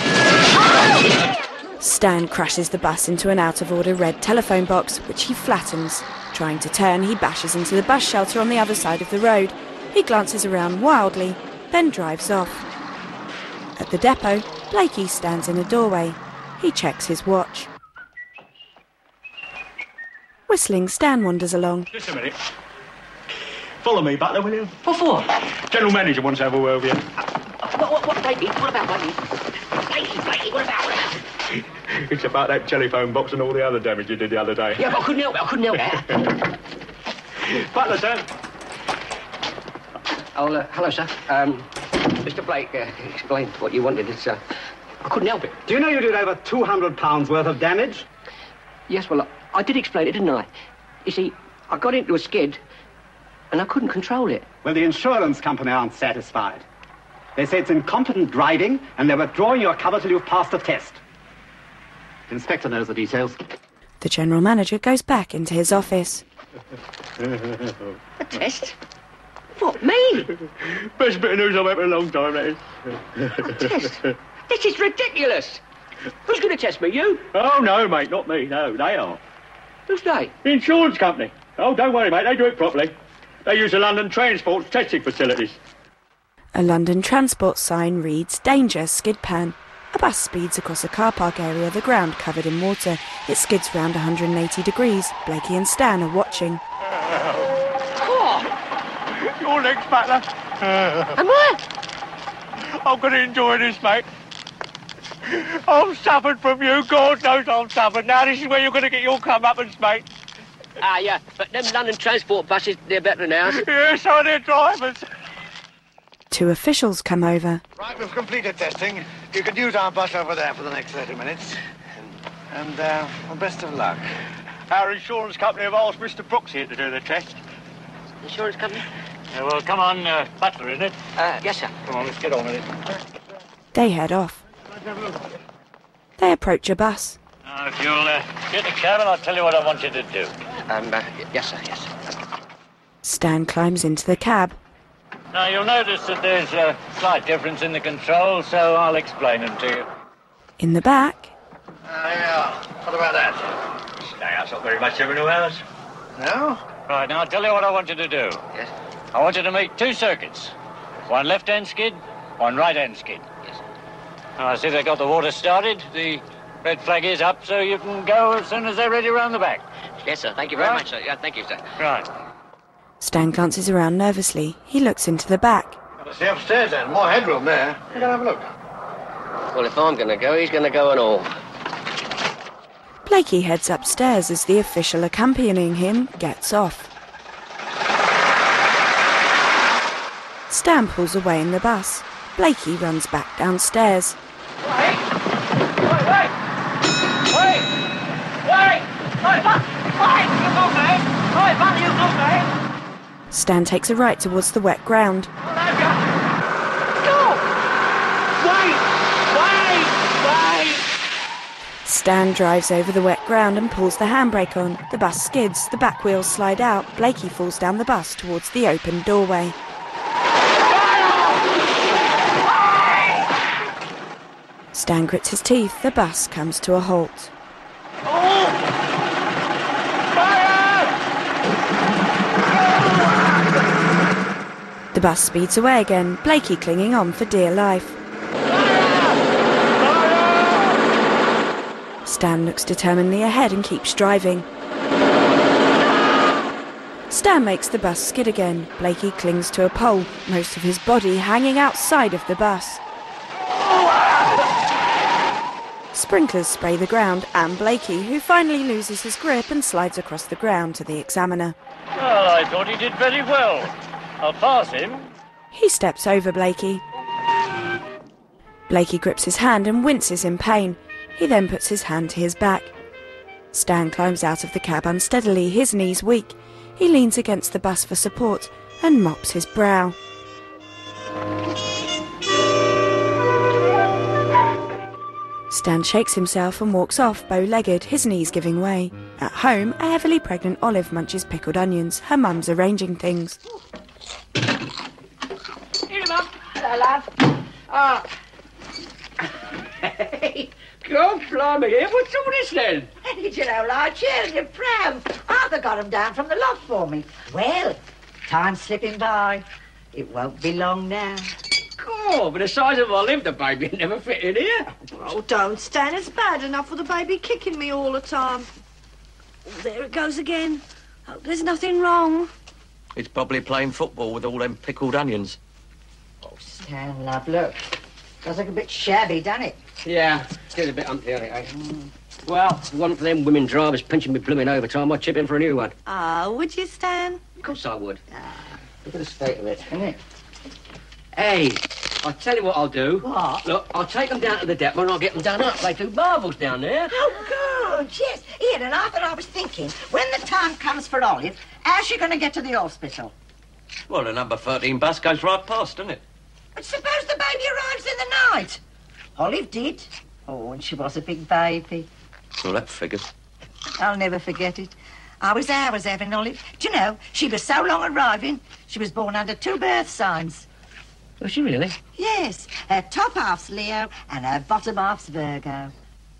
Stan crashes the bus into an out-of-order red telephone box, which he flattens. Trying to turn, he bashes into the bus shelter on the other side of the road. He glances around wildly, then drives off. At the depot, Blakey stands in a doorway. He checks his watch. Whistling, Stan wanders along. Just a minute. Follow me, Butler, will you? What for? General Manager wants to have a word with you. What, what, what, Blakey? What about Blakey? Blakey, Blakey, what about it? It's about that telephone box and all the other damage you did the other day. Yeah, but I couldn't help it. I couldn't help that. Butler, sir. Oh, uh, hello, sir. Um, Mister Blake, uh, explained what you wanted. It's, uh, I couldn't help it. Do you know you did over two hundred pounds worth of damage? Yes, well, I, I did explain it, didn't I? You see, I got into a skid and I couldn't control it. Well, the insurance company aren't satisfied. They say it's incompetent driving and they're withdrawing your cover till you've passed the test. The inspector knows the details. The general manager goes back into his office. A test? What, me? Best bit of news I've had in a long time, that is. A test? This is ridiculous. Who's going to test me, you? Oh, no, mate, not me. No, they are. Who's they? The insurance company. Oh, don't worry, mate, they do it properly. They use the London Transport's testing facilities. A London Transport sign reads, "Danger, skid pan." A bus speeds across a car park area, the ground covered in water. It skids round one hundred eighty degrees. Blakey and Stan are watching. Oh. Your legs, Butler. Am I? I'm going to enjoy this, mate. I've suffered from you. God knows I've suffered. Now this is where you're going to get your comeuppance, mate. Ah, yeah, but them London Transport buses, they're better than ours. Yeah, so are their drivers. Two officials come over. Right, we've completed testing. You can use our bus over there for the next thirty minutes. And, uh, well, best of luck. Our insurance company have asked Mister Brooks here to do the test. Insurance company? Yeah, well, come on, uh, Butler, isn't it? Uh, yes, sir. Come on, let's get on with it. They head off. They approach a bus. Now, if you'll uh, get the cab and I'll tell you what I want you to do. Um, uh, yes, sir, yes. Stan climbs into the cab. Now, you'll notice that there's a slight difference in the controls, so I'll explain them to you. In the back... Ah, uh, yeah. What about that? No, that's not very much of a new house. No? Right, now I'll tell you what I want you to do. Yes? I want you to make two circuits. One left-hand skid, one right-hand skid. Yes. Now, I see they got the water started. The red flag is up, so you can go as soon as they're ready round the back. Yes, sir. Thank you very Right? much, sir. Yeah, thank you, sir. Right. Stan glances around nervously. He looks into the back. Let's see upstairs then. More headroom there. You can have a look. Well, if I'm going to go, he's going to go and all. Blakey heads upstairs as the official accompanying him gets off. Stan pulls away in the bus. Blakey runs back downstairs. Wait! Wait, wait! Wait! Wait! Wait, Buck! Wait! You go, mate! Wait, Buck, you go, mate! Stan takes a right towards the wet ground. Go! Wait! Wait! Wait! Stan drives over the wet ground and pulls the handbrake on. The bus skids, the back wheels slide out. Blakey falls down the bus towards the open doorway. Stan grits his teeth. The bus comes to a halt. The bus speeds away again, Blakey clinging on for dear life. Stan looks determinedly ahead and keeps driving. Stan makes the bus skid again. Blakey clings to a pole, most of his body hanging outside of the bus. Sprinklers spray the ground and Blakey, who finally loses his grip and slides across the ground to the examiner. Well, I thought he did very well. I'll pass him. He steps over Blakey. Blakey grips his hand and winces in pain. He then puts his hand to his back. Stan climbs out of the cab unsteadily, his knees weak. He leans against the bus for support and mops his brow. Stan shakes himself and walks off, bow-legged, his knees giving way. At home, a heavily pregnant Olive munches pickled onions. Her mum's arranging things. Here, Mum. Hello, love. Ah. Hey, God, blimey, here. What's all this then? Did you know, like chairs and pram? Arthur got them down from the loft for me. Well, time's slipping by. It won't be long now. God, but the size of Olive, the baby never fit in here. Oh, don't, Stan. It's bad enough with the baby kicking me all the time. Oh, there it goes again. Oh, there's nothing wrong. It's probably playing football with all them pickled onions. Oh, Stan, love, look. Does look a bit shabby, doesn't it? Yeah, still a bit unfair, eh? Mm. Well, if it wasn't for them women drivers pinching me blooming overtime, I'd chip in for a new one. Ah, oh, would you, Stan? Of course I would. Ah, look at the state of it, isn't it? Hey, I'll tell you what I'll do. What? Look, I'll take them down to the depot and I'll get them done up. They do marvels down there. Oh, good, yes. Ian and Arthur, I was thinking, when the time comes for Olive, how's she going to get to the hospital? Well, the number thirteen bus goes right past, doesn't it? But suppose the baby arrives in the night. Olive did. Oh, and she was a big baby. Well, that figures. I'll never forget it. I was hours having Olive. Do you know, she was so long arriving, she was born under two birth signs. Was she really? Yes. Her top half's Leo and her bottom half's Virgo.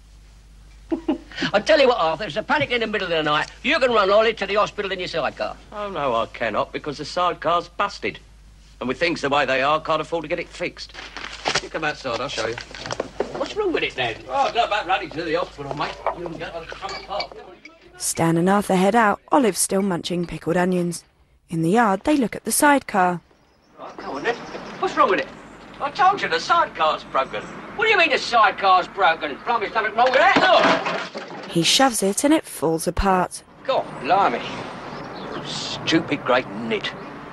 I'll tell you what, Arthur, if there's a panic in the middle of the night, you can run Ollie to the hospital in your sidecar. Oh, no, I cannot, because the sidecar's busted. And with things the way they are, I can't afford to get it fixed. You come outside, I'll show you. What's wrong with it, then? Oh, it's not about running to the hospital, mate. You can get on the front part. Stan and Arthur head out, Olive still munching pickled onions. In the yard, they look at the sidecar. Right, come on, then. What's wrong with it? I told you the sidecar's broken. What do you mean the sidecar's broken? Blimey, something wrong with that, look! He shoves it and it falls apart. God, blimey. Stupid great nit.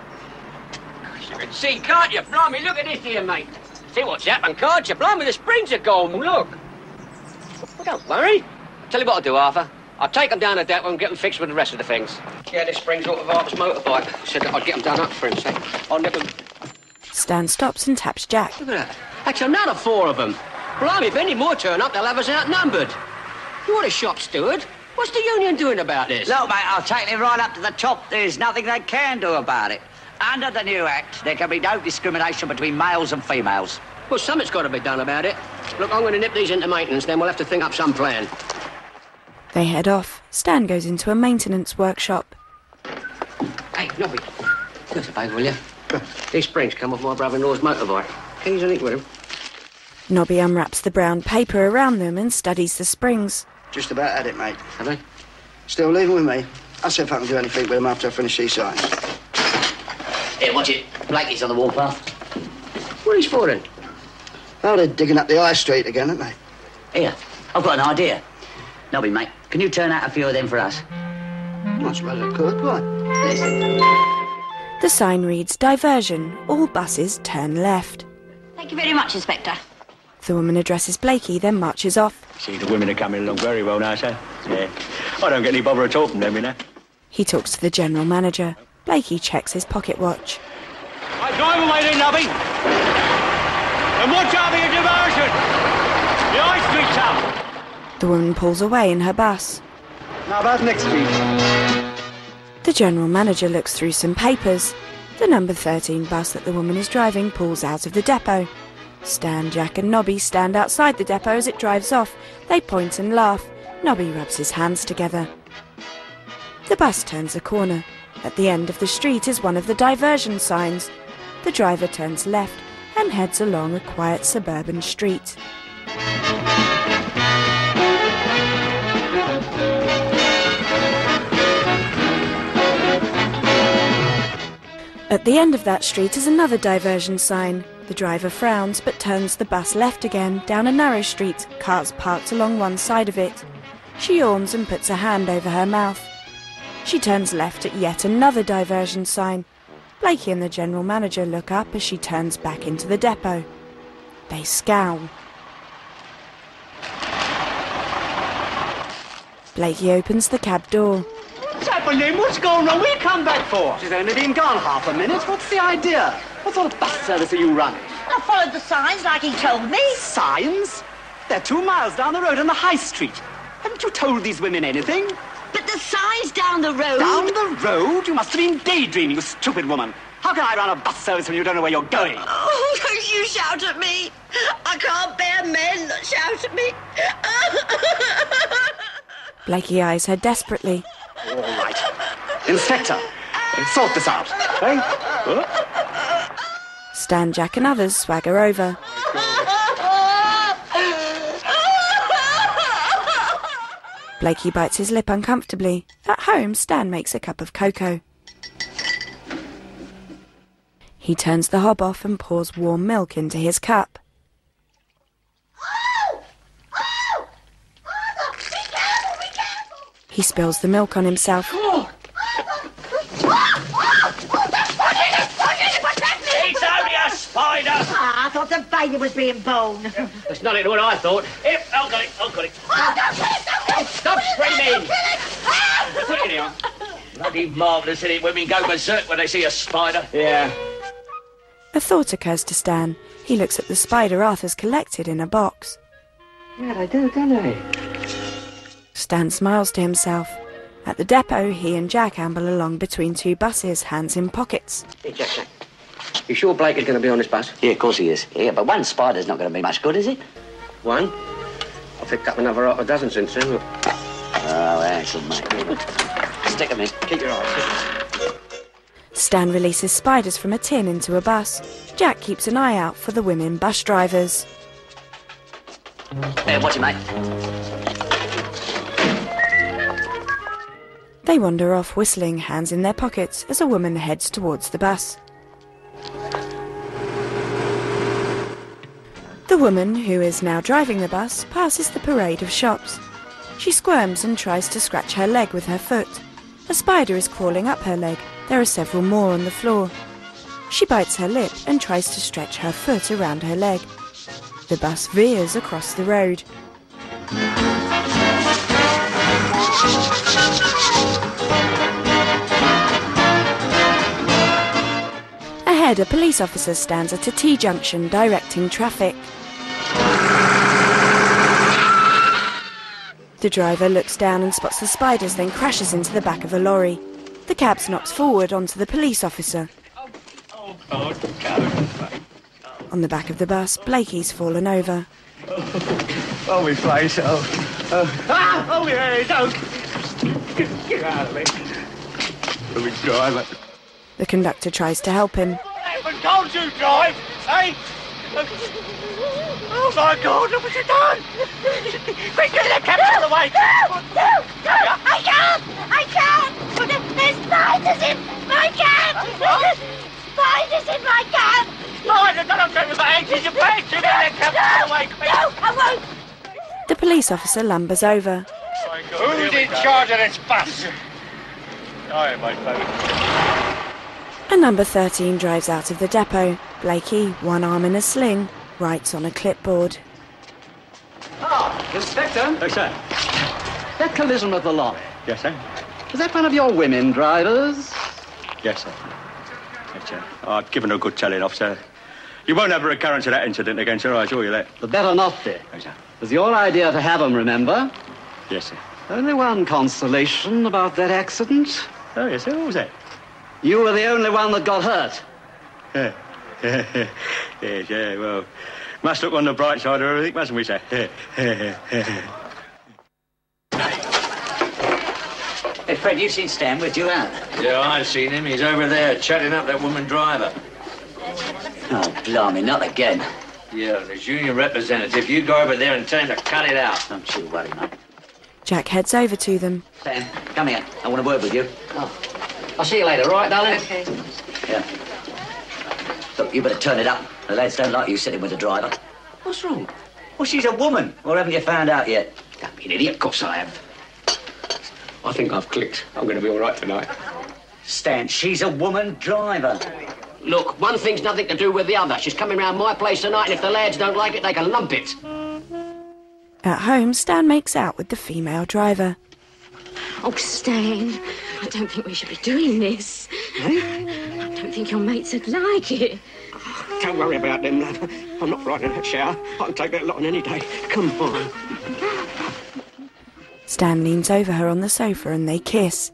You can see, can't you? Blimey, look at this here, mate. See what's happened, can't you? Blimey, the springs are gone. Look. Well, don't worry. Tell you what I'll do, Arthur. I'll take them down to depot and get them fixed with the rest of the things. Yeah, this spring's off of Arthur's motorbike. Said that I'd get them done up for him, see? I'll never... Stan stops and taps Jack. Look at that. That's another four of them. Blimey, if any more turn up, they'll have us outnumbered. You're the shop steward. What's the union doing about this? Look, mate, I'll take it right up to the top. There's nothing they can do about it. Under the new Act, there can be no discrimination between males and females. Well, something's got to be done about it. Look, I'm going to nip these into maintenance, then we'll have to think up some plan. They head off. Stan goes into a maintenance workshop. Hey, Nobby, give us a favour, will you? These springs come off my brother-in-law's motorbike. Keys and ink with him. Nobby unwraps the brown paper around them and studies the springs. Just about had it, mate. Have they? Still leaving with me. I'll see if I can do anything with them after I finish these signs. Here, watch it. Blakey's on the warpath. What are these for, then? Oh, they're digging up the high street again, aren't they? Here, I've got an idea. Nobby, mate, can you turn out a few of them for us? I suppose I could, why? Listen. The sign reads, diversion, all buses turn left. Thank you very much, Inspector. The woman addresses Blakey, then marches off. See, the women are coming along very well now, sir. Yeah. I don't get any bother at all from them, you know. He talks to the general manager. Blakey checks his pocket watch. I drive away then, Nobby. And watch out for your diversion. The High Street town. The woman pulls away in her bus. Now about next street. The general manager looks through some papers. The number thirteen bus that the woman is driving pulls out of the depot. Stan, Jack and Nobby stand outside the depot as it drives off. They point and laugh. Nobby rubs his hands together. The bus turns a corner. At the end of the street is one of the diversion signs. The driver turns left and heads along a quiet suburban street. At the end of that street is another diversion sign. The driver frowns but turns the bus left again down a narrow street, cars parked along one side of it. She yawns and puts a hand over her mouth. She turns left at yet another diversion sign. Blakey and the general manager look up as she turns back into the depot. They scowl. Blakey opens the cab door. What's happening? What's going on? What you come back for? She's only been gone half a minute. What's the idea? What sort of bus service are you running? I followed the signs like he told me. Signs? They're two miles down the road on the high street. Haven't you told these women anything? But the sign's down the road. Down the road? You must have been daydreaming, you stupid woman. How can I run a bus service when you don't know where you're going? Oh, don't you shout at me. I can't bear men that shout at me. Blakey eyes her desperately. All right. Inspector, sort this out. Eh? Stan, Jack and others swagger over. Blakey bites his lip uncomfortably. At home, Stan makes a cup of cocoa. He turns the hob off and pours warm milk into his cup. He spills the milk on himself. It's only a spider! Ah, I thought the baby was being born. That's not what I thought. Yep, I've got it, I've got it. Oh, don't kill it, don't kill it! Stop screaming! Ah! Put it in here. Bloody marvellous, isn't it? Women go berserk when they see a spider. Yeah. A thought occurs to Stan. He looks at the spider Arthur's collected in a box. Yeah, they do, don't they? Stan smiles to himself. At the depot, he and Jack amble along between two buses, hands in pockets. Hey, Jack, Jack. You sure Blake is going to be on this bus? Yeah, of course he is. Yeah, but one spider's not going to be much good, is it? One? I've picked up another half a dozen since then. Look. Oh, excellent, mate. Stick 'em in. Keep your eyes. Stan releases spiders from a tin into a bus. Jack keeps an eye out for the women bus drivers. Hey, watch it, mate. They wander off whistling, hands in their pockets, as a woman heads towards the bus. The woman, who is now driving the bus, passes the parade of shops. She squirms and tries to scratch her leg with her foot. A spider is crawling up her leg. There are several more on the floor. She bites her lip and tries to stretch her foot around her leg. The bus veers across the road. Ahead, a police officer stands at a T-junction directing traffic. The driver looks down and spots the spiders, then crashes into the back of a lorry. The cab knocks forward onto the police officer. On the back of the bus, Blakey's fallen over. Oh, my face. Oh, oh. Ah! Oh, yeah, don't. Get, get out of me. Let me drive. The conductor tries to help him. I haven't told you drive, eh? Oh, my God, look what you've done. Quick, get the cab out of the way. No, no, no, I can't, I can't. There's spiders in my cab. There's spiders in my cab. Spiders, don't tell me about eggs in your pants. Get the cab out of the way, quick. No, I won't. The police officer lumbers over. Who's in charge of this bus? I am, my baby. A number thirteen drives out of the depot. Blakey, one arm in a sling, writes on a clipboard. Ah, Inspector. Yes, sir. That collision with the lorry. Yes, sir. Was that one of your women drivers? Yes, sir. Yes, sir. I've given her a good telling off, sir. You won't have a recurrence of that incident again, sir, I assure you that. The better not be. Yes, sir. It was your idea to have them, remember? Yes, sir. Only one consolation about that accident. Oh, yes, sir. What was that? You were the only one that got hurt. Yeah. Yes, yeah, well, must look on the bright side of everything, mustn't we, sir? Hey, Fred, you seen Stan with you out? Yeah, I've seen him. He's over there chatting up that woman driver. Oh, blimey, not again. Yeah, as union representative, you go over there and tell him to cut it out. Don't you worry, mate. Jack heads over to them. Sam, come here. I want a word with you. Oh. I'll see you later, all right, darling? Okay. Yeah. Look, you better turn it up. The lads don't like you sitting with the driver. What's wrong? Well, she's a woman. Or haven't you found out yet? Don't be an idiot. Of course I have. I think I've clicked. I'm going to be all right tonight. Stan, she's a woman driver. Look, one thing's nothing to do with the other. She's coming round my place tonight, and if the lads don't like it, they can lump it. At home, Stan makes out with the female driver. Oh, Stan, I don't think we should be doing this. I don't think your mates would like it. Oh, don't worry about them, love. I'm not frightened of that shower. I can take that lot on any day. Come on. Stan leans over her on the sofa and they kiss.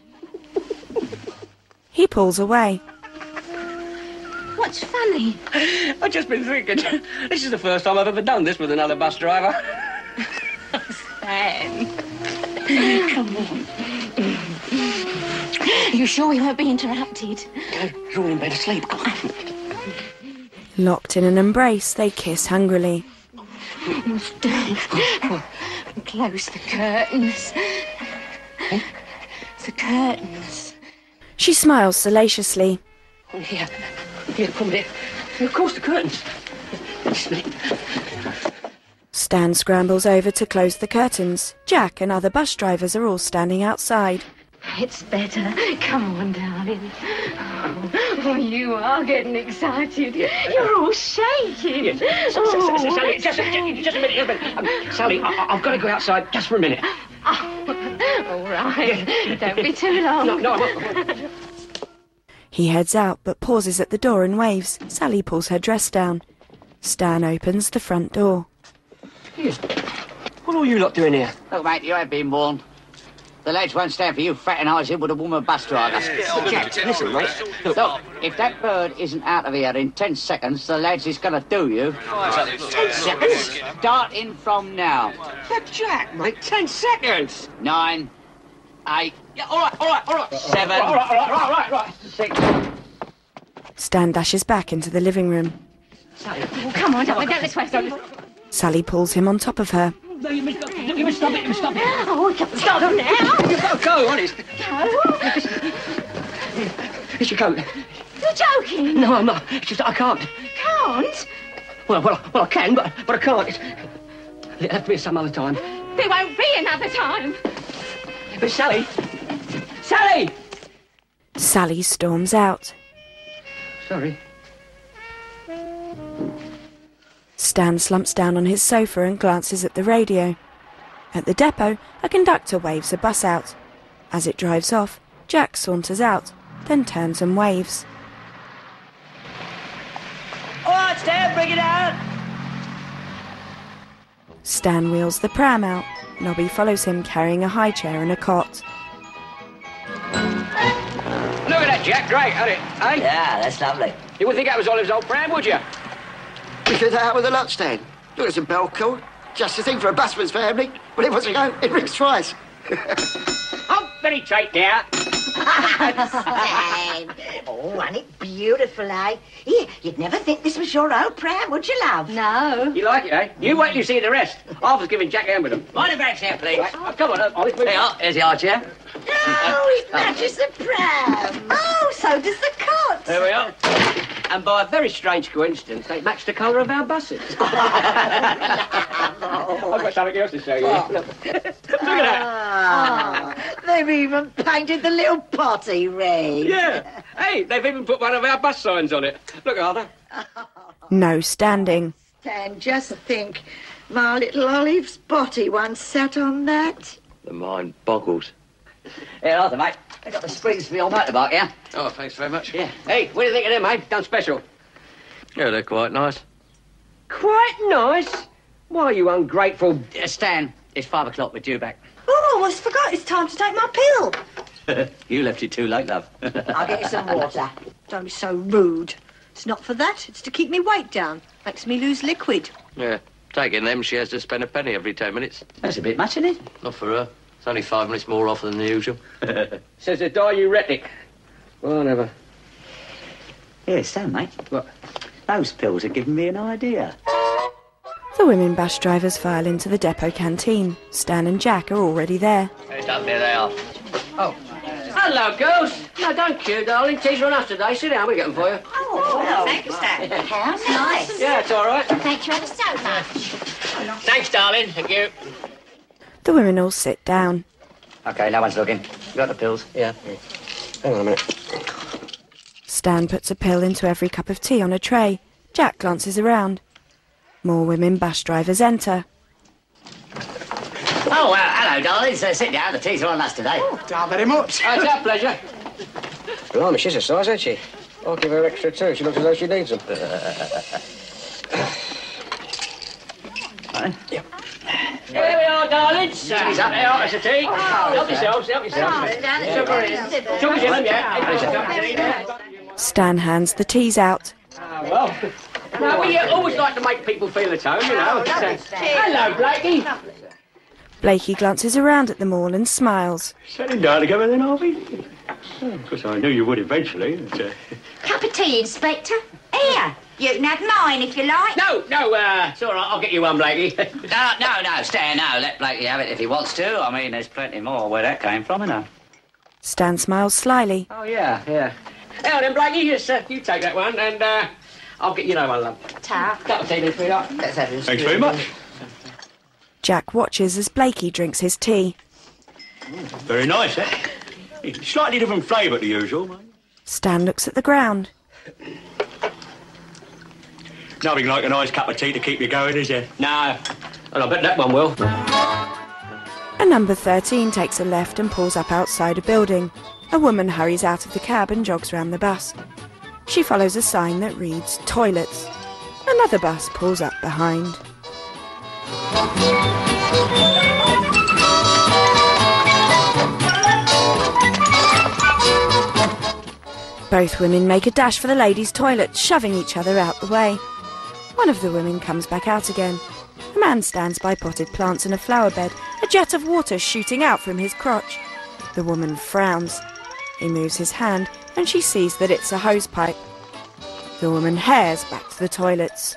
He pulls away. What's funny? I've just been thinking, this is the first time I've ever done this with another bus driver. Stan. Come on. Are you sure we won't be interrupted? Go, you're all in bed asleep. Come on. Locked in an embrace, they kiss hungrily. Stan. Close the curtains. The curtains. She smiles salaciously. Oh, here. Here, come here. Of course, the curtains. Just a minute. Stan scrambles over to close the curtains. Jack and other bus drivers are all standing outside. It's better. Come on, darling. Oh, you are getting excited. You're all shaking. Yes. Oh, Sally, just, just, just a minute. Just a minute. Um, Sally, I, I've got to go outside just for a minute. Oh, all right. Don't be too long. No, no, I won't. He heads out, but pauses at the door and waves. Sally pulls her dress down. Stan opens the front door. Yes. What are you lot doing here? Look, mate, you ain't been warned. The lads won't stand for you fraternising with a woman bus driver. Jack, listen, mate. Look, Look, if that bird isn't out of here in ten seconds, the lads is going to do you. Ten seconds? Starting from now. But Jack, mate, ten seconds. Nine, eight, Yeah, all right, all right, all right. seven, All right, all right, all right, all right, right. six. Stan dashes back into the living room. Sally, Oh, come on, darling. Go this way. Sally. Sally pulls him on top of her. No, you must, you must stop it, you must stop it. Oh, stop now. You go, go, honest. Go. It's your coat. You're joking. No, I'm not. It's just I can't. Can't? Well, well, well, I can, but but I can't. It's, it'll have to be some other time. There won't be another time. But Sally, Sally. Sally storms out. Sorry. Stan slumps down on his sofa and glances at the radio. At the depot, a conductor waves a bus out. As it drives off, Jack saunters out, then turns and waves. All right, Stan, bring it out. Stan wheels the pram out. Nobby follows him carrying a high chair and a cot. Look at that, Jack. Great, ain't it? Eh? Yeah, that's lovely. You wouldn't think that was Olive's old pram, would you? We fit that out with a lot stand. Look, it's a bell cord. Just the thing for a busman's family. But it wants to go, it rings twice. I'm very tight there. Stan. Oh, wasn't it beautiful, eh? Here, you'd never think this was your old pram, would you, love? No. You like it, eh? You wait till you see the rest. Arthur's giving Jack a hand with them. Mind the back chair, please. Right. Oh, come on, Olive. Here, oh, here's the armchair. Oh, it matches the pram. Oh, so does the cot. There we are. And by a very strange coincidence, they match the colour of our buses. I've got something else to show you. Oh. Look. Look at that. Oh, they've even painted the little potty red. Yeah. Hey, they've even put one of our bus signs on it. Look, Arthur. No standing. Stan, just think, my little Olive's body once sat on that. The mind boggles. Here, Arthur, mate. I got the springs for your motorbike, yeah? Oh, thanks very much. Yeah. Hey, what do you think of them, mate? Done special. Yeah, they're quite nice. Quite nice. Why, you ungrateful... Uh, Stan, it's five o'clock. We're due back. Oh, I almost forgot. It's time to take my pill. You left it too late, love. I'll get you some water. Don't be so rude. It's not for that. It's to keep me weight down. Makes me lose liquid. Yeah, taking them, she has to spend a penny every ten minutes. That's a bit much, isn't it? Not for her. It's only five minutes more often than usual. Says a diuretic. Well, never. Here, Stan, mate. What? Those pills have given me an idea. The women bus drivers file into the depot canteen. Stan and Jack are already there. Hey, up there they are. Oh. Hello, girls. No, don't you, darling. Tea's on us today. Sit down, we'll get them for you. Oh, well, thank you, Stan. How nice. Yeah, it's all right. Thank you ever so much. Thanks, darling. Thank you. The women all sit down. OK, no one's looking. You got the pills? Yeah. Hang on a minute. Stan puts a pill into every cup of tea on a tray. Jack glances around. More women bus drivers enter. Oh, well, hello, darlings. Uh, sit down. The tea's on us today. Oh, down very much. Oh, it's our pleasure. Blimey, she's a size, isn't she? I'll give her extra too. She looks as though she needs them. Right. Yep. Here we are, darlings. He's up there, out as a tea. Oh, help yourselves, help yourselves. Sugar's in them, yeah. Stan hands the teas out. Ah, well. No, we uh, always like to make people feel at home, you know. Hello, Blakey. Blakey glances around at them all and smiles. Setting down together then, are we? Oh, of course, I knew you would eventually. But, uh... Cup of tea, Inspector. Here, you can have mine if you like. No, no, uh, it's all right. I'll get you one, Blakey. no, no, no, Stan, no. Let Blakey have it if he wants to. I mean, there's plenty more where that came from, you know. Stan smiles slyly. Oh, yeah, yeah. Now then, Blakey, just, uh, you take that one and uh, I'll get you know one, love. Ta. Cup of tea, then, sweetheart. Let's have this. Thanks very much. Jack watches as Blakey drinks his tea. Very nice, eh? Slightly different flavour to usual, mate. Stan looks at the ground. Nothing like a nice cup of tea to keep you going, is there? No. And I bet that one will. A number thirteen takes a left and pulls up outside a building. A woman hurries out of the cab and jogs round the bus. She follows a sign that reads toilets. Another bus pulls up behind. Both women make a dash for the ladies' toilet, shoving each other out the way. One of the women comes back out again. A man stands by potted plants in a flower bed, a jet of water shooting out from his crotch. The woman frowns. He moves his hand and she sees that it's a hose pipe. The woman hares back to the toilets.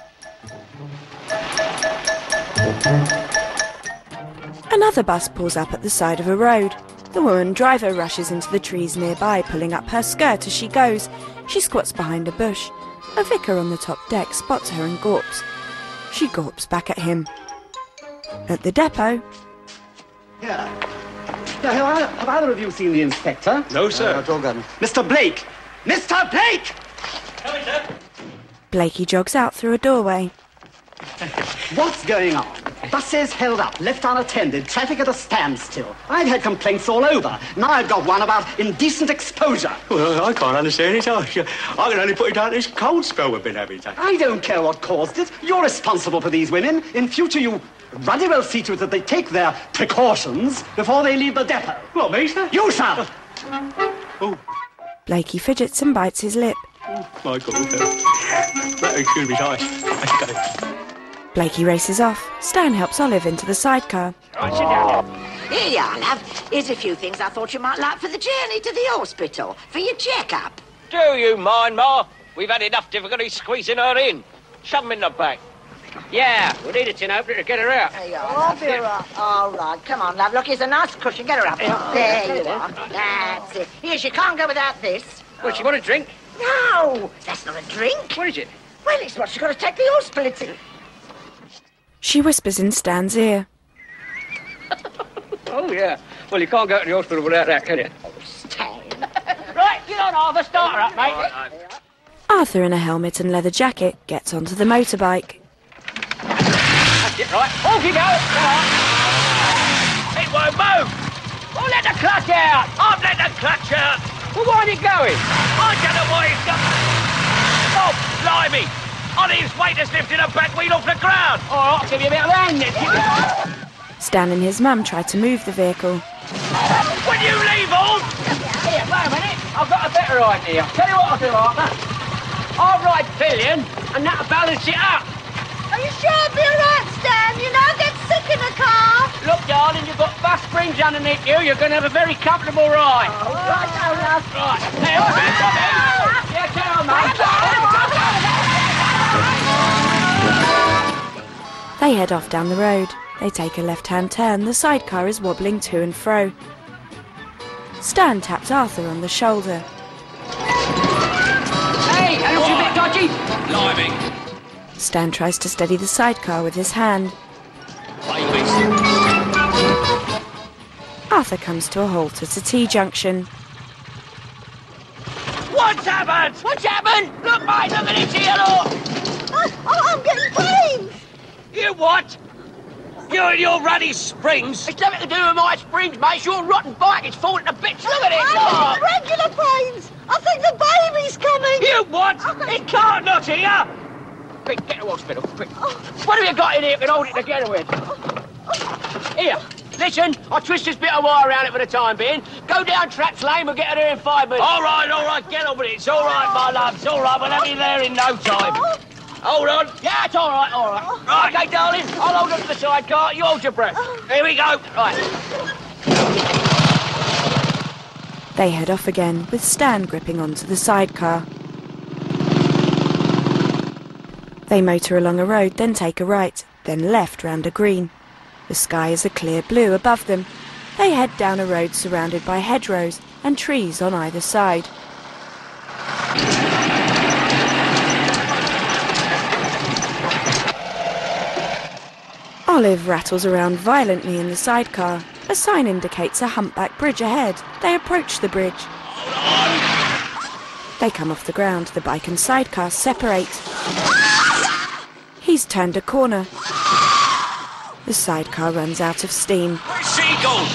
Another bus pulls up at the side of a road. The woman driver rushes into the trees nearby, pulling up her skirt as she goes. She squats behind a bush. A vicar on the top deck spots her and gawps. She gawps back at him. At the depot... Yeah. Now, have, have either of you seen the inspector? No, sir. Uh, Mister Blake! Mister Blake! Coming, sir. Blakey jogs out through a doorway. What's going on? Buses held up, left unattended, traffic at a standstill. I've had complaints all over. Now I've got one about indecent exposure. Well, I can't understand it. I, I can only put it down to this cold spell we've been having. I don't care what caused it. You're responsible for these women. In future, you bloody well see to it that they take their precautions before they leave the depot. What, me, sir? You, sir! Oh. Blakey fidgets and bites his lip. Oh, my God. That excuse me, sorry. Let's go. Blakey races off. Stan helps Olive into the sidecar. Right, sit down. Here you are, love. Here's a few things I thought you might like for the journey to the hospital, for your check-up. Do you mind, Ma? We've had enough difficulty squeezing her in. Shove 'em in the back. Yeah, we need a tin opener to get her out. There you are. I'll be right. All right, come on, love. Look, here's a nice cushion. Get her up. There you are. That's it. Here, she can't go without this. Well, she want a drink? No, that's not a drink. What is it? Well, it's what she's got to take the hospital. It's a... She whispers in Stan's ear. Oh, yeah. Well, you can't go to the hospital without that, can you? Oh, Stan. Right, get on, Arthur. Start her up, mate. Arthur, in a helmet and leather jacket, gets onto the motorbike. That's it, right. Off you go. It won't move. Well, let the clutch out. I've let the clutch out. Well, why ain't it going? I don't know why it's got... Oh, blimey. On his weight has lifted a back wheel off the ground. All right, I'll give you a bit of a hand then. Stan and his mum try to move the vehicle. Will you leave all? Here, wait a minute. I've got a better idea. Tell you what I'll do, Arthur. I'll ride pillion and that'll balance it up. Are you sure it'll be all right, Stan? You know, get sick in the car. Look, darling, you've got bus springs underneath you. You're going to have a very comfortable ride. Oh, right, now, love. Right. Hey, all right, come here. Yeah, come on, mate. They head off down the road. They take a left-hand turn. The sidecar is wobbling to and fro. Stan taps Arthur on the shoulder. Hey, that looks a bit dodgy. Blimey. Stan tries to steady the sidecar with his hand. Arthur comes to a halt at a T-junction. What's happened? What's happened? Look, mate, look at it here, look. Oh, I'm getting pains. You what? You and your ruddy springs? It's nothing to do with my springs, mate. It's your rotten bike. It's falling to bits. Look at it. I'm getting regular pains. I think the baby's coming. You what? It can't not here. Quick, get to hospital, quick. What have you got in here you can hold it together with? Here, listen, I'll twist this bit of wire around it for the time being. Go down Traps Lane, we'll get her there in five minutes. All right, all right, get on with it. It's all right, my love. It's all right. We'll have you there in no time. Hold on. Yeah, it's all right, all right. Right. Okay, darling, I'll hold on to the sidecar. You hold your breath. Here we go. Right. They head off again, with Stan gripping onto the sidecar. They motor along a road, then take a right, then left round a green. The sky is a clear blue above them. They head down a road surrounded by hedgerows and trees on either side. Olive rattles around violently in the sidecar. A sign indicates a humpback bridge ahead. They approach the bridge. They come off the ground. The bike and sidecar separate. He's turned a corner. The sidecar runs out of steam. Where's Seagull?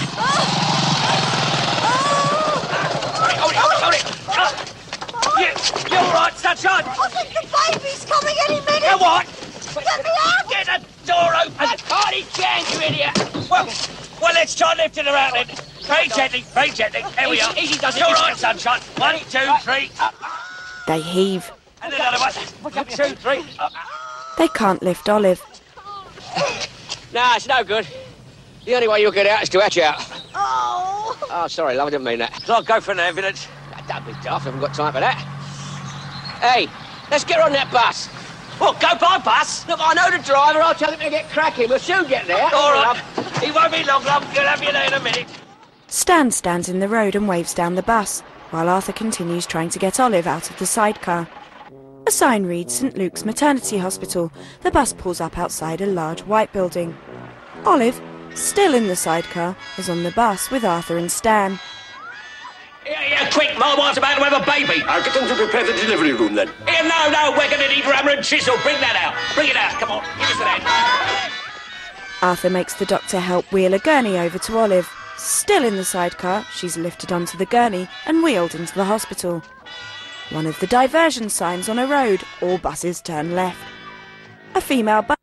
Hold it, hold it, hold it. Uh, you, you all right, sunshine? I think the baby's coming any minute. You what? Get me out. Get the door open. Party chance, you idiot. Well, well, let's try lifting her out then. Very gently, very gently. Here we Easy, are. easy does it, You're easy right, does it. sunshine. One, two, three. Up. They heave. And another one. One, two, three. Up. They can't lift Olive. Nah, it's no good. The only way you'll get out is to hatch out. Oh. Oh, sorry, love, I didn't mean that. Shall I go for an ambulance? Don't be daft, I haven't got time for that. Hey, let's get on that bus. Well, go by bus. Look, I know the driver, I'll tell him to get cracking. We'll soon get there. All right. He won't be long, love. You'll have you there in a minute. Stan stands in the road and waves down the bus, while Arthur continues trying to get Olive out of the sidecar. A sign reads St Luke's Maternity Hospital. The bus pulls up outside a large white building. Olive, still in the sidecar, is on the bus with Arthur and Stan. Here, here, quick. My wife's about to have a baby. I'll get them to prepare the delivery room then. Here, no, no. We're going to need hammer and chisel. Bring that out. Bring it out. Come on. Give us that. Arthur makes the doctor help wheel a gurney over to Olive. Still in the sidecar, she's lifted onto the gurney and wheeled into the hospital. One of the diversion signs on a road, all buses turn left. A female bus.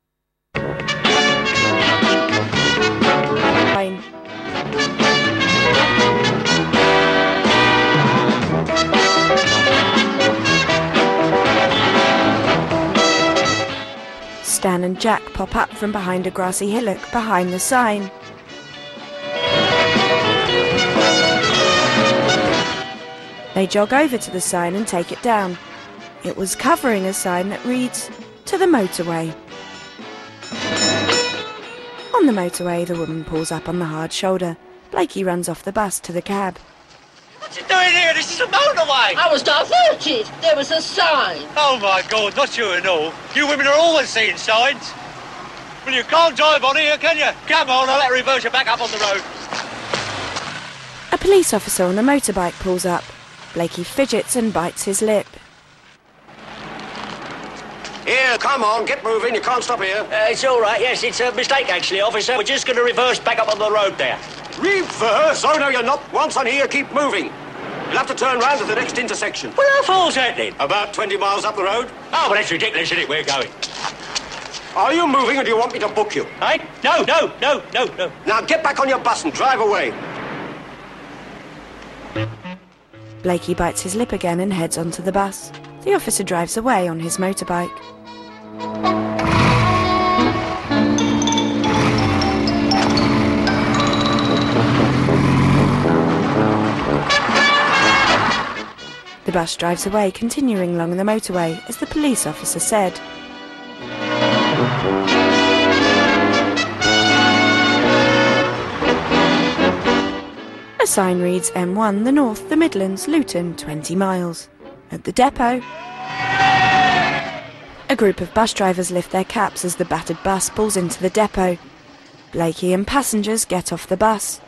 Stan and Jack pop up from behind a grassy hillock behind the sign. They jog over to the sign and take it down. It was covering a sign that reads, "To the motorway." On the motorway, the woman pulls up on the hard shoulder. Blakey runs off the bus to the cab. What's it doing here? This is a motorway. I was diverted. There was a sign. Oh, my God, not you and all. You women are always seeing signs. Well, you can't drive on here, can you? Come on, I'll let her reverse you back up on the road. A police officer on a motorbike pulls up. Blakey fidgets and bites his lip. Here, come on, get moving. You can't stop here. Uh, it's all right. Yes, it's a mistake, actually, officer. We're just going to reverse back up on the road there. Reverse? Oh, no, you're not. Once on here, keep moving. You'll have to turn round at the next intersection. Well, how far's that, then? About twenty miles up the road. Oh, well, that's ridiculous, isn't it? We're going. Are you moving or do you want me to book you? Eh? No, no, no, no, no. Now get back on your bus and drive away. Blakey bites his lip again and heads onto the bus. The officer drives away on his motorbike. The bus drives away, continuing along the motorway, as the police officer said. A sign reads M one, the North, the Midlands, Luton, twenty miles. At the depot, a group of bus drivers lift their caps as the battered bus pulls into the depot. Blakey and passengers get off the bus.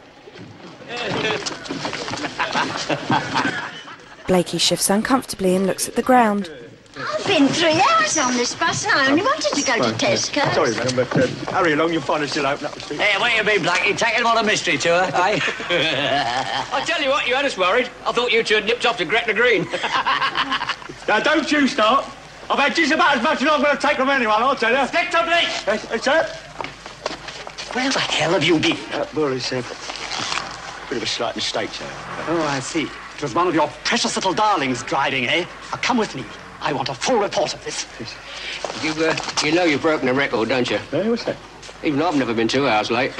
Blakey shifts uncomfortably and looks at the ground. I've been three hours on this bus and I only wanted to go to Tesco. Sorry, madam, but uh, hurry along, you'll find us still open up the street. Hey, where you been, Blackie? Taking them on a mystery tour, eh? I tell you what, you had us worried. I thought you two had nipped off to Gretna Green. Now, don't you start. I've had just about as much as I'm going to take from anyone, I'll tell you. Inspector Blake! Yes, yes, sir? Where the hell have you been? Uh, well, it's a bit of a slight mistake, sir. Oh, I see. It was one of your precious little darlings driving, eh? Now, come with me. I want a full report of this. You, uh, you know you've broken a record, don't you? Hey, what's that? Even I've never been two hours late.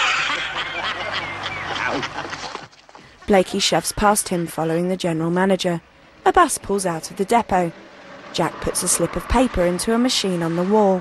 Blakey shoves past him, following the general manager. A bus pulls out of the depot. Jack puts a slip of paper into a machine on the wall.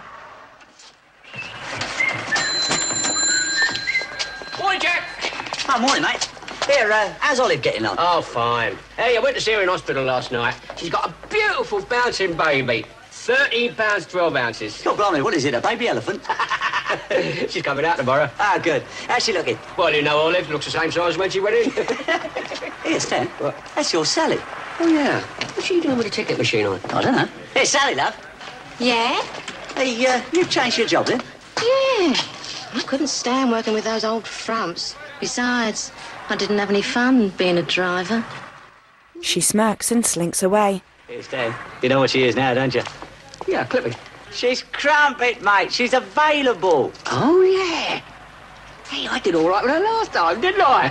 Morning, Jack! Oh, morning, mate. Here, uh, how's Olive getting on? Oh, fine. Hey, I went to see her in hospital last night. She's got a beautiful bouncing baby. thirteen pounds, twelve ounces. God, blimey, what is it, a baby elephant? She's coming out tomorrow. Ah, good. How's she looking? Well, you know, Olive looks the same size as when she went in. Here, Stan. What? That's your Sally. Oh, yeah. What's she doing with the ticket machine on? I don't know. Hey, Sally, love. Yeah? Hey, uh, you've changed your job, then? Yeah. I couldn't stand working with those old frumps. Besides, I didn't have any fun being a driver. She smirks and slinks away. Here, Stan. You know what she is now, don't you? Yeah, Clippy. She's crumpet, mate. She's available. Oh, yeah. Hey, I did all right with her last time, didn't I?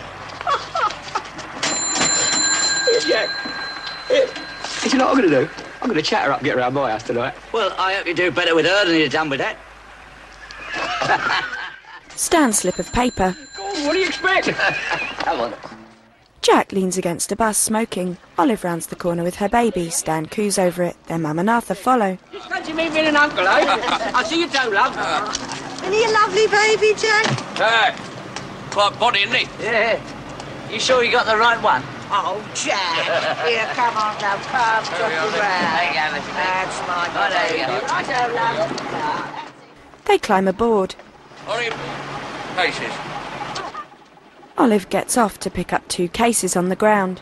Here, Jack. Here. You know what I'm going to do? I'm going to chat her up and get around my house tonight. Well, I hope you do better with her than you've done with that. Stan's slip of paper. Oh, what do you expect? Come on. Jack leans against a bus, smoking. Olive rounds the corner with her baby. Stan coos over it. Their mum and Arthur follow. Just fancy me being an uncle, eh? I see you don't, love. Isn't he a lovely baby, Jack? Hey, quite body, isn't he? Yeah. You sure you got the right one? Oh, Jack. Here, come on now. Come, drop There the you rag. go, Mister That's my Oh, there you go. Righto, love. They climb aboard. Hurry, cases. Olive gets off to pick up two cases on the ground.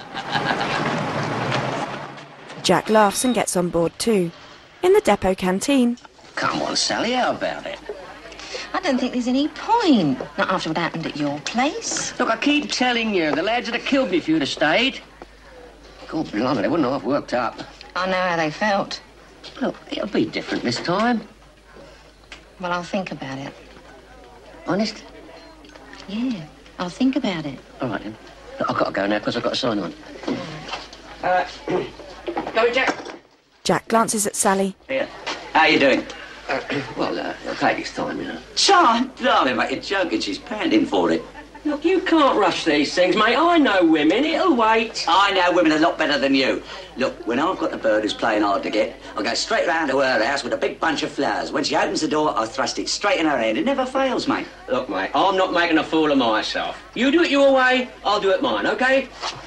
Jack laughs and gets on board too. In the depot canteen... Come on, Sally, how about it? I don't think there's any point. Not after what happened at your place. Look, I keep telling you, the lads would have killed me if you'd have stayed. God blimey, they wouldn't have worked up. I know how they felt. Look, it'll be different this time. Well, I'll think about it. Honest? Yeah, I'll think about it. All right, then. Look, I've got to go now because I've got a sign on. Uh, go, Jack. Jack glances at Sally. Here. How you doing? Uh, well, uh, it'll take its time, you know. John, darling, mate, you're joking. She's panting for it. Look, you can't rush these things, mate. I know women. It'll wait. I know women a lot better than you. Look, when I've got a bird who's playing hard to get, I'll go straight round to her house with a big bunch of flowers. When she opens the door, I'll thrust it straight in her hand. It never fails, mate. Look, mate, I'm not making a fool of myself. You do it your way, I'll do it mine, OK?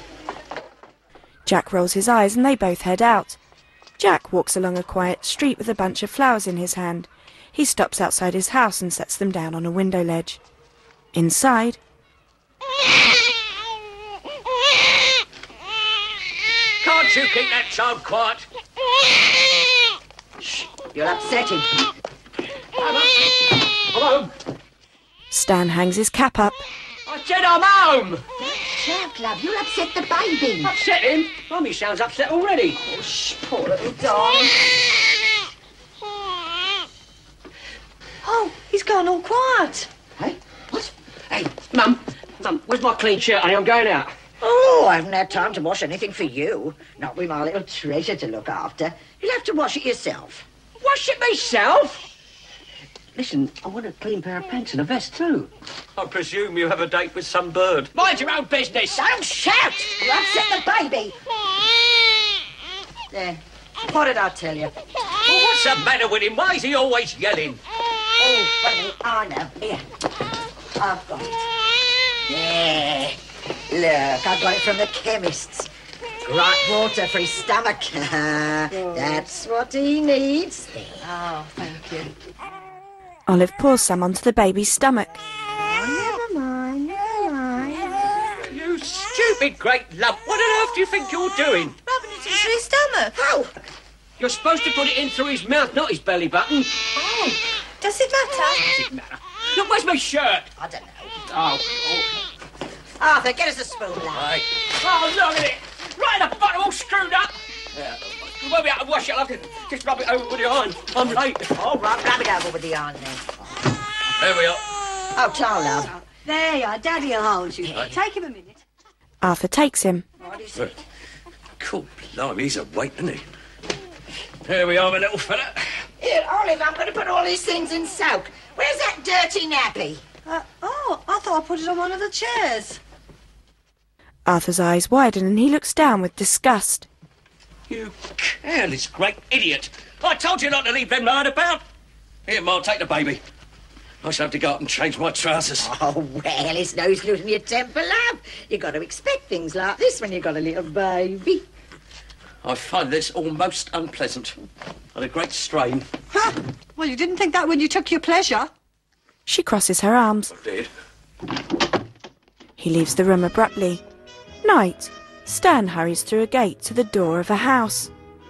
Jack rolls his eyes and they both head out. Jack walks along a quiet street with a bunch of flowers in his hand. He stops outside his house and sets them down on a window ledge. Inside... Can't you keep that child quiet? Shh, you'll upset him. I'm home. Stan hangs his cap up. I said I'm home. Jack, love, you'll upset the baby. Upset him? Mummy sounds upset already. Oh, shh, poor little darling. Oh, he's gone all quiet. Hey, what? Hey, Mum, Mum, where's my clean shirt, honey? I'm going out. Oh, I haven't had time to wash anything for you. Not with my little treasure to look after. You'll have to wash it yourself. Wash it myself? Listen, I want a clean pair of pants and a vest too. I presume you have a date with some bird. Mind your own business. Don't shout! You upset the baby. There. What did I tell you? Well, what's What's the matter with him? Why is he always yelling? Oh, funny, I know. Here, I've got it. There. Look, I got it from the chemist's. Right water for his stomach. That's what he needs. Oh, thank you. Olive pours some onto the baby's stomach. Oh, never mind, never mind. You stupid great lump. What on earth do you think you're doing? Rubbing it into his stomach. Oh! You're supposed to put it in through his mouth, not his belly button. Oh, does it matter? Does it matter? Look, where's my shirt? I don't know. Oh, oh. Arthur, get us a spoon, lad. Right. Oh, look at it. Right in the bottom, all screwed up. Yeah. We won't be able to wash it. I'll have to just rub it over with the iron. I'm late. All right, rub it over with the iron then. There we are. Oh, ciao, love. There you are. Daddy will hold you. Right. Take him a minute. Arthur takes him. What is it? Cool, blimey, he's a weight, isn't he? There we are, my little fella. Here, Olive, I'm going to put all these things in soak. Where's that dirty nappy? Uh, oh, I thought I put it on one of the chairs. Arthur's eyes widen and he looks down with disgust. You careless great idiot. I told you not to leave them lying about. Here, Ma, take the baby. I shall have to go up and change my trousers. Oh, well, it's no use losing your temper, love. You've got to expect things like this when you've got a little baby. I find this almost unpleasant. And a great strain. Huh? Well, you didn't think that when you took your pleasure. She crosses her arms. I did. He leaves the room abruptly. Night. Stan hurries through a gate to the door of a house.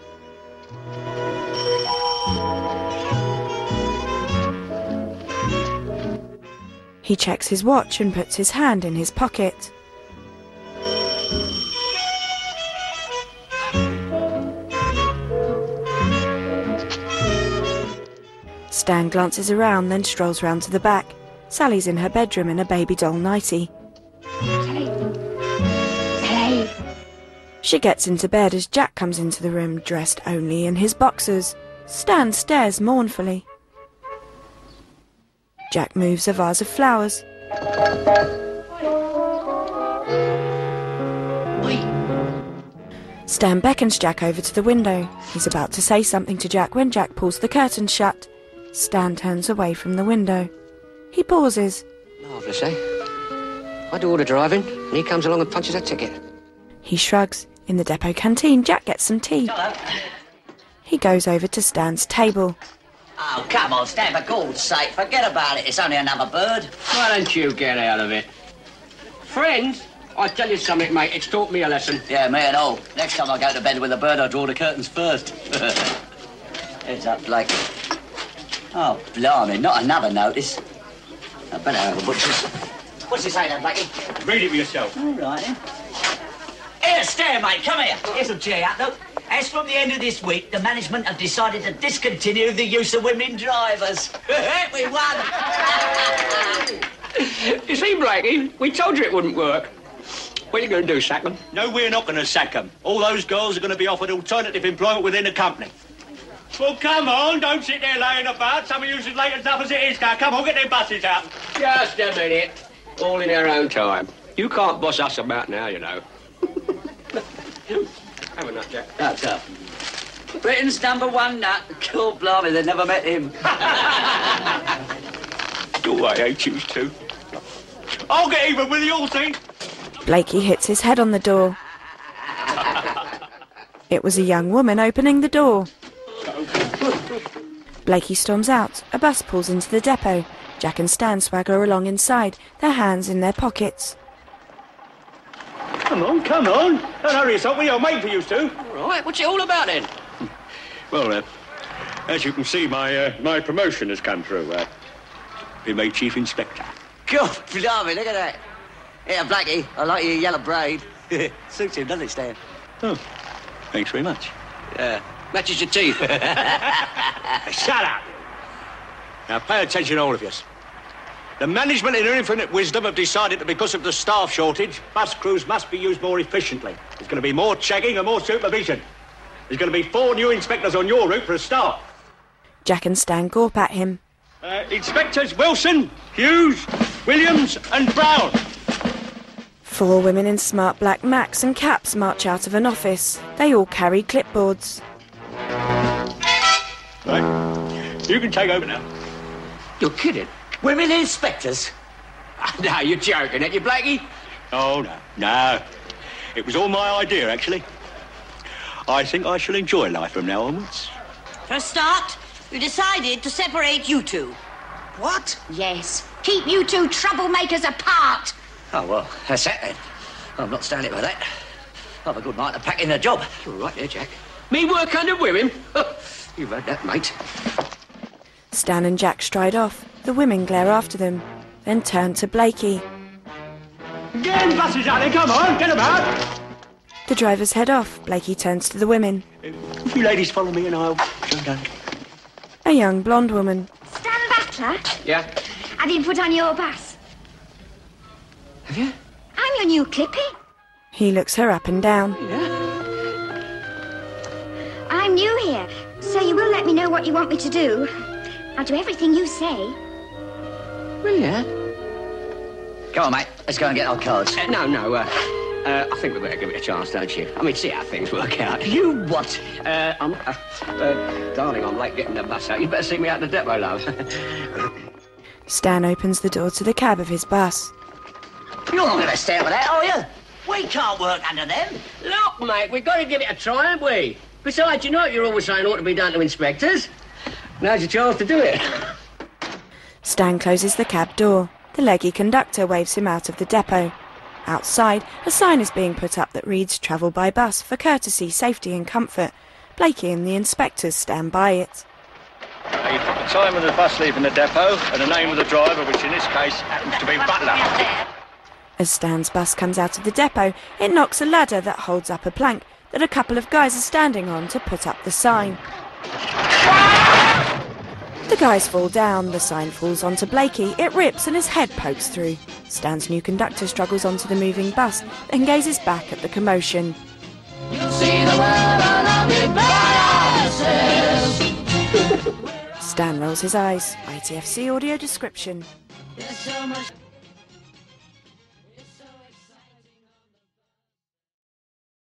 He checks his watch and puts his hand in his pocket. Stan glances around, then strolls round to the back. Sally's in her bedroom in a baby doll nightie. She gets into bed as Jack comes into the room, dressed only in his boxers. Stan stares mournfully. Jack moves a vase of flowers. Stan beckons Jack over to the window. He's about to say something to Jack when Jack pulls the curtain shut. Stan turns away from the window. He pauses. Marvellous, eh? I do all the driving, and he comes along and punches a ticket. He shrugs. In the depot canteen, Jack gets some tea. Hello. He goes over to Stan's table. Oh, come on, Stan, for God's sake, forget about it. It's only another bird. Why don't you get out of it? Friends, I tell you something, mate, it's taught me a lesson. Yeah, me and all. Next time I go to bed with a bird, I draw the curtains first. Heads up, Blake. Oh, blimey, not another notice. I better have a butcher's. What's he saying there, Blakey? Read it for yourself. All right, then. Here, Stan, mate, come here. Here's some cheer up, look. As from the end of this week, the management have decided to discontinue the use of women drivers. We won! You see, Blakey, we told you it wouldn't work. What are you going to do, sack them? No, we're not going to sack them. All those girls are going to be offered alternative employment within the company. Well, come on, don't sit there laying about. Some of you's as late enough as it is, car. Come on, get their buses out. Just a minute. All in our own time. You can't boss us about now, you know. Have a nut, Jack. That's up. Britain's number one nut. Cool, blimey, they never met him. Oh, I hate you too. I'll get even with you all, see? Blakey hits his head on the door. It was a young woman opening the door. Blakey storms out. A bus pulls into the depot. Jack and Stan swagger along inside, their hands in their pockets. Come on, come on. Don't hurry yourself. We're waiting for you two. All right, what's it all about then? Well, uh, as you can see, my uh, my promotion has come through. Uh, been made chief inspector. God, blimey, look at that. Here, Blakey, I like your yellow braid. Suits him, doesn't it, Stan? Oh, thanks very much. Yeah, matches your teeth. Shut up. Now, pay attention, all of you. The management, in their infinite wisdom, have decided that because of the staff shortage, bus crews must be used more efficiently. There's going to be more checking and more supervision. There's going to be four new inspectors on your route for a start. Jack and Stan gawp at him. Uh, Inspectors Wilson, Hughes, Williams and Brown. Four women in smart black Macs and caps march out of an office. They all carry clipboards. Right. You can take over now. You're kidding? Women inspectors? No, you're joking, aren't you, Blakey? Oh, no, no. It was all my idea, actually. I think I shall enjoy life from now onwards. For a start, you decided to separate you two. What? Yes. Keep you two troublemakers apart. Oh, well, that's it then. I'm not standing by that. Have a good night of packing the job. You're right there, Jack. Me work under women? You've had that, mate. Stan and Jack stride off. The women glare after them, then turn to Blakey. Get in buses, Ali, come on, get about. The drivers head off. Blakey turns to the women. If you ladies follow me and I'll show down. A young blonde woman. Stan Butler, Yeah? I've been put on your bus. Have you? I'm your new Clippy. He looks her up and down. I'm new here, so you will let me know what you want me to do. I'll do everything you say. Will ya? Come on, mate. Let's go and get our cards. Uh, no, no, uh, uh, I think we better give it a chance, don't you? I mean, see how things work out. You what? Uh, I'm, uh, uh, darling, I'm late getting the bus out. You better see me out the depot, love. Stan opens the door to the cab of his bus. You're not going to stay with that, are you? We can't work under them. Look, mate, we've got to give it a try, haven't we? Besides, you know you're always saying ought to be done to inspectors. Now's your chance to do it. Stan closes the cab door. The leggy conductor waves him out of the depot. Outside, a sign is being put up that reads "Travel by bus for courtesy, safety and comfort." Blakey and the inspectors stand by it. Uh, you put the time of the bus leaving the depot and the name of the driver, which in this case happens to be Butler. As Stan's bus comes out of the depot, it knocks a ladder that holds up a plank that a couple of guys are standing on to put up the sign. The guys fall down, the sign falls onto Blakey, it rips and his head pokes through. Stan's new conductor struggles onto the moving bus, then gazes back at the commotion. You'll see the world on big buses. Stan rolls his eyes. I T F C audio description. There's so much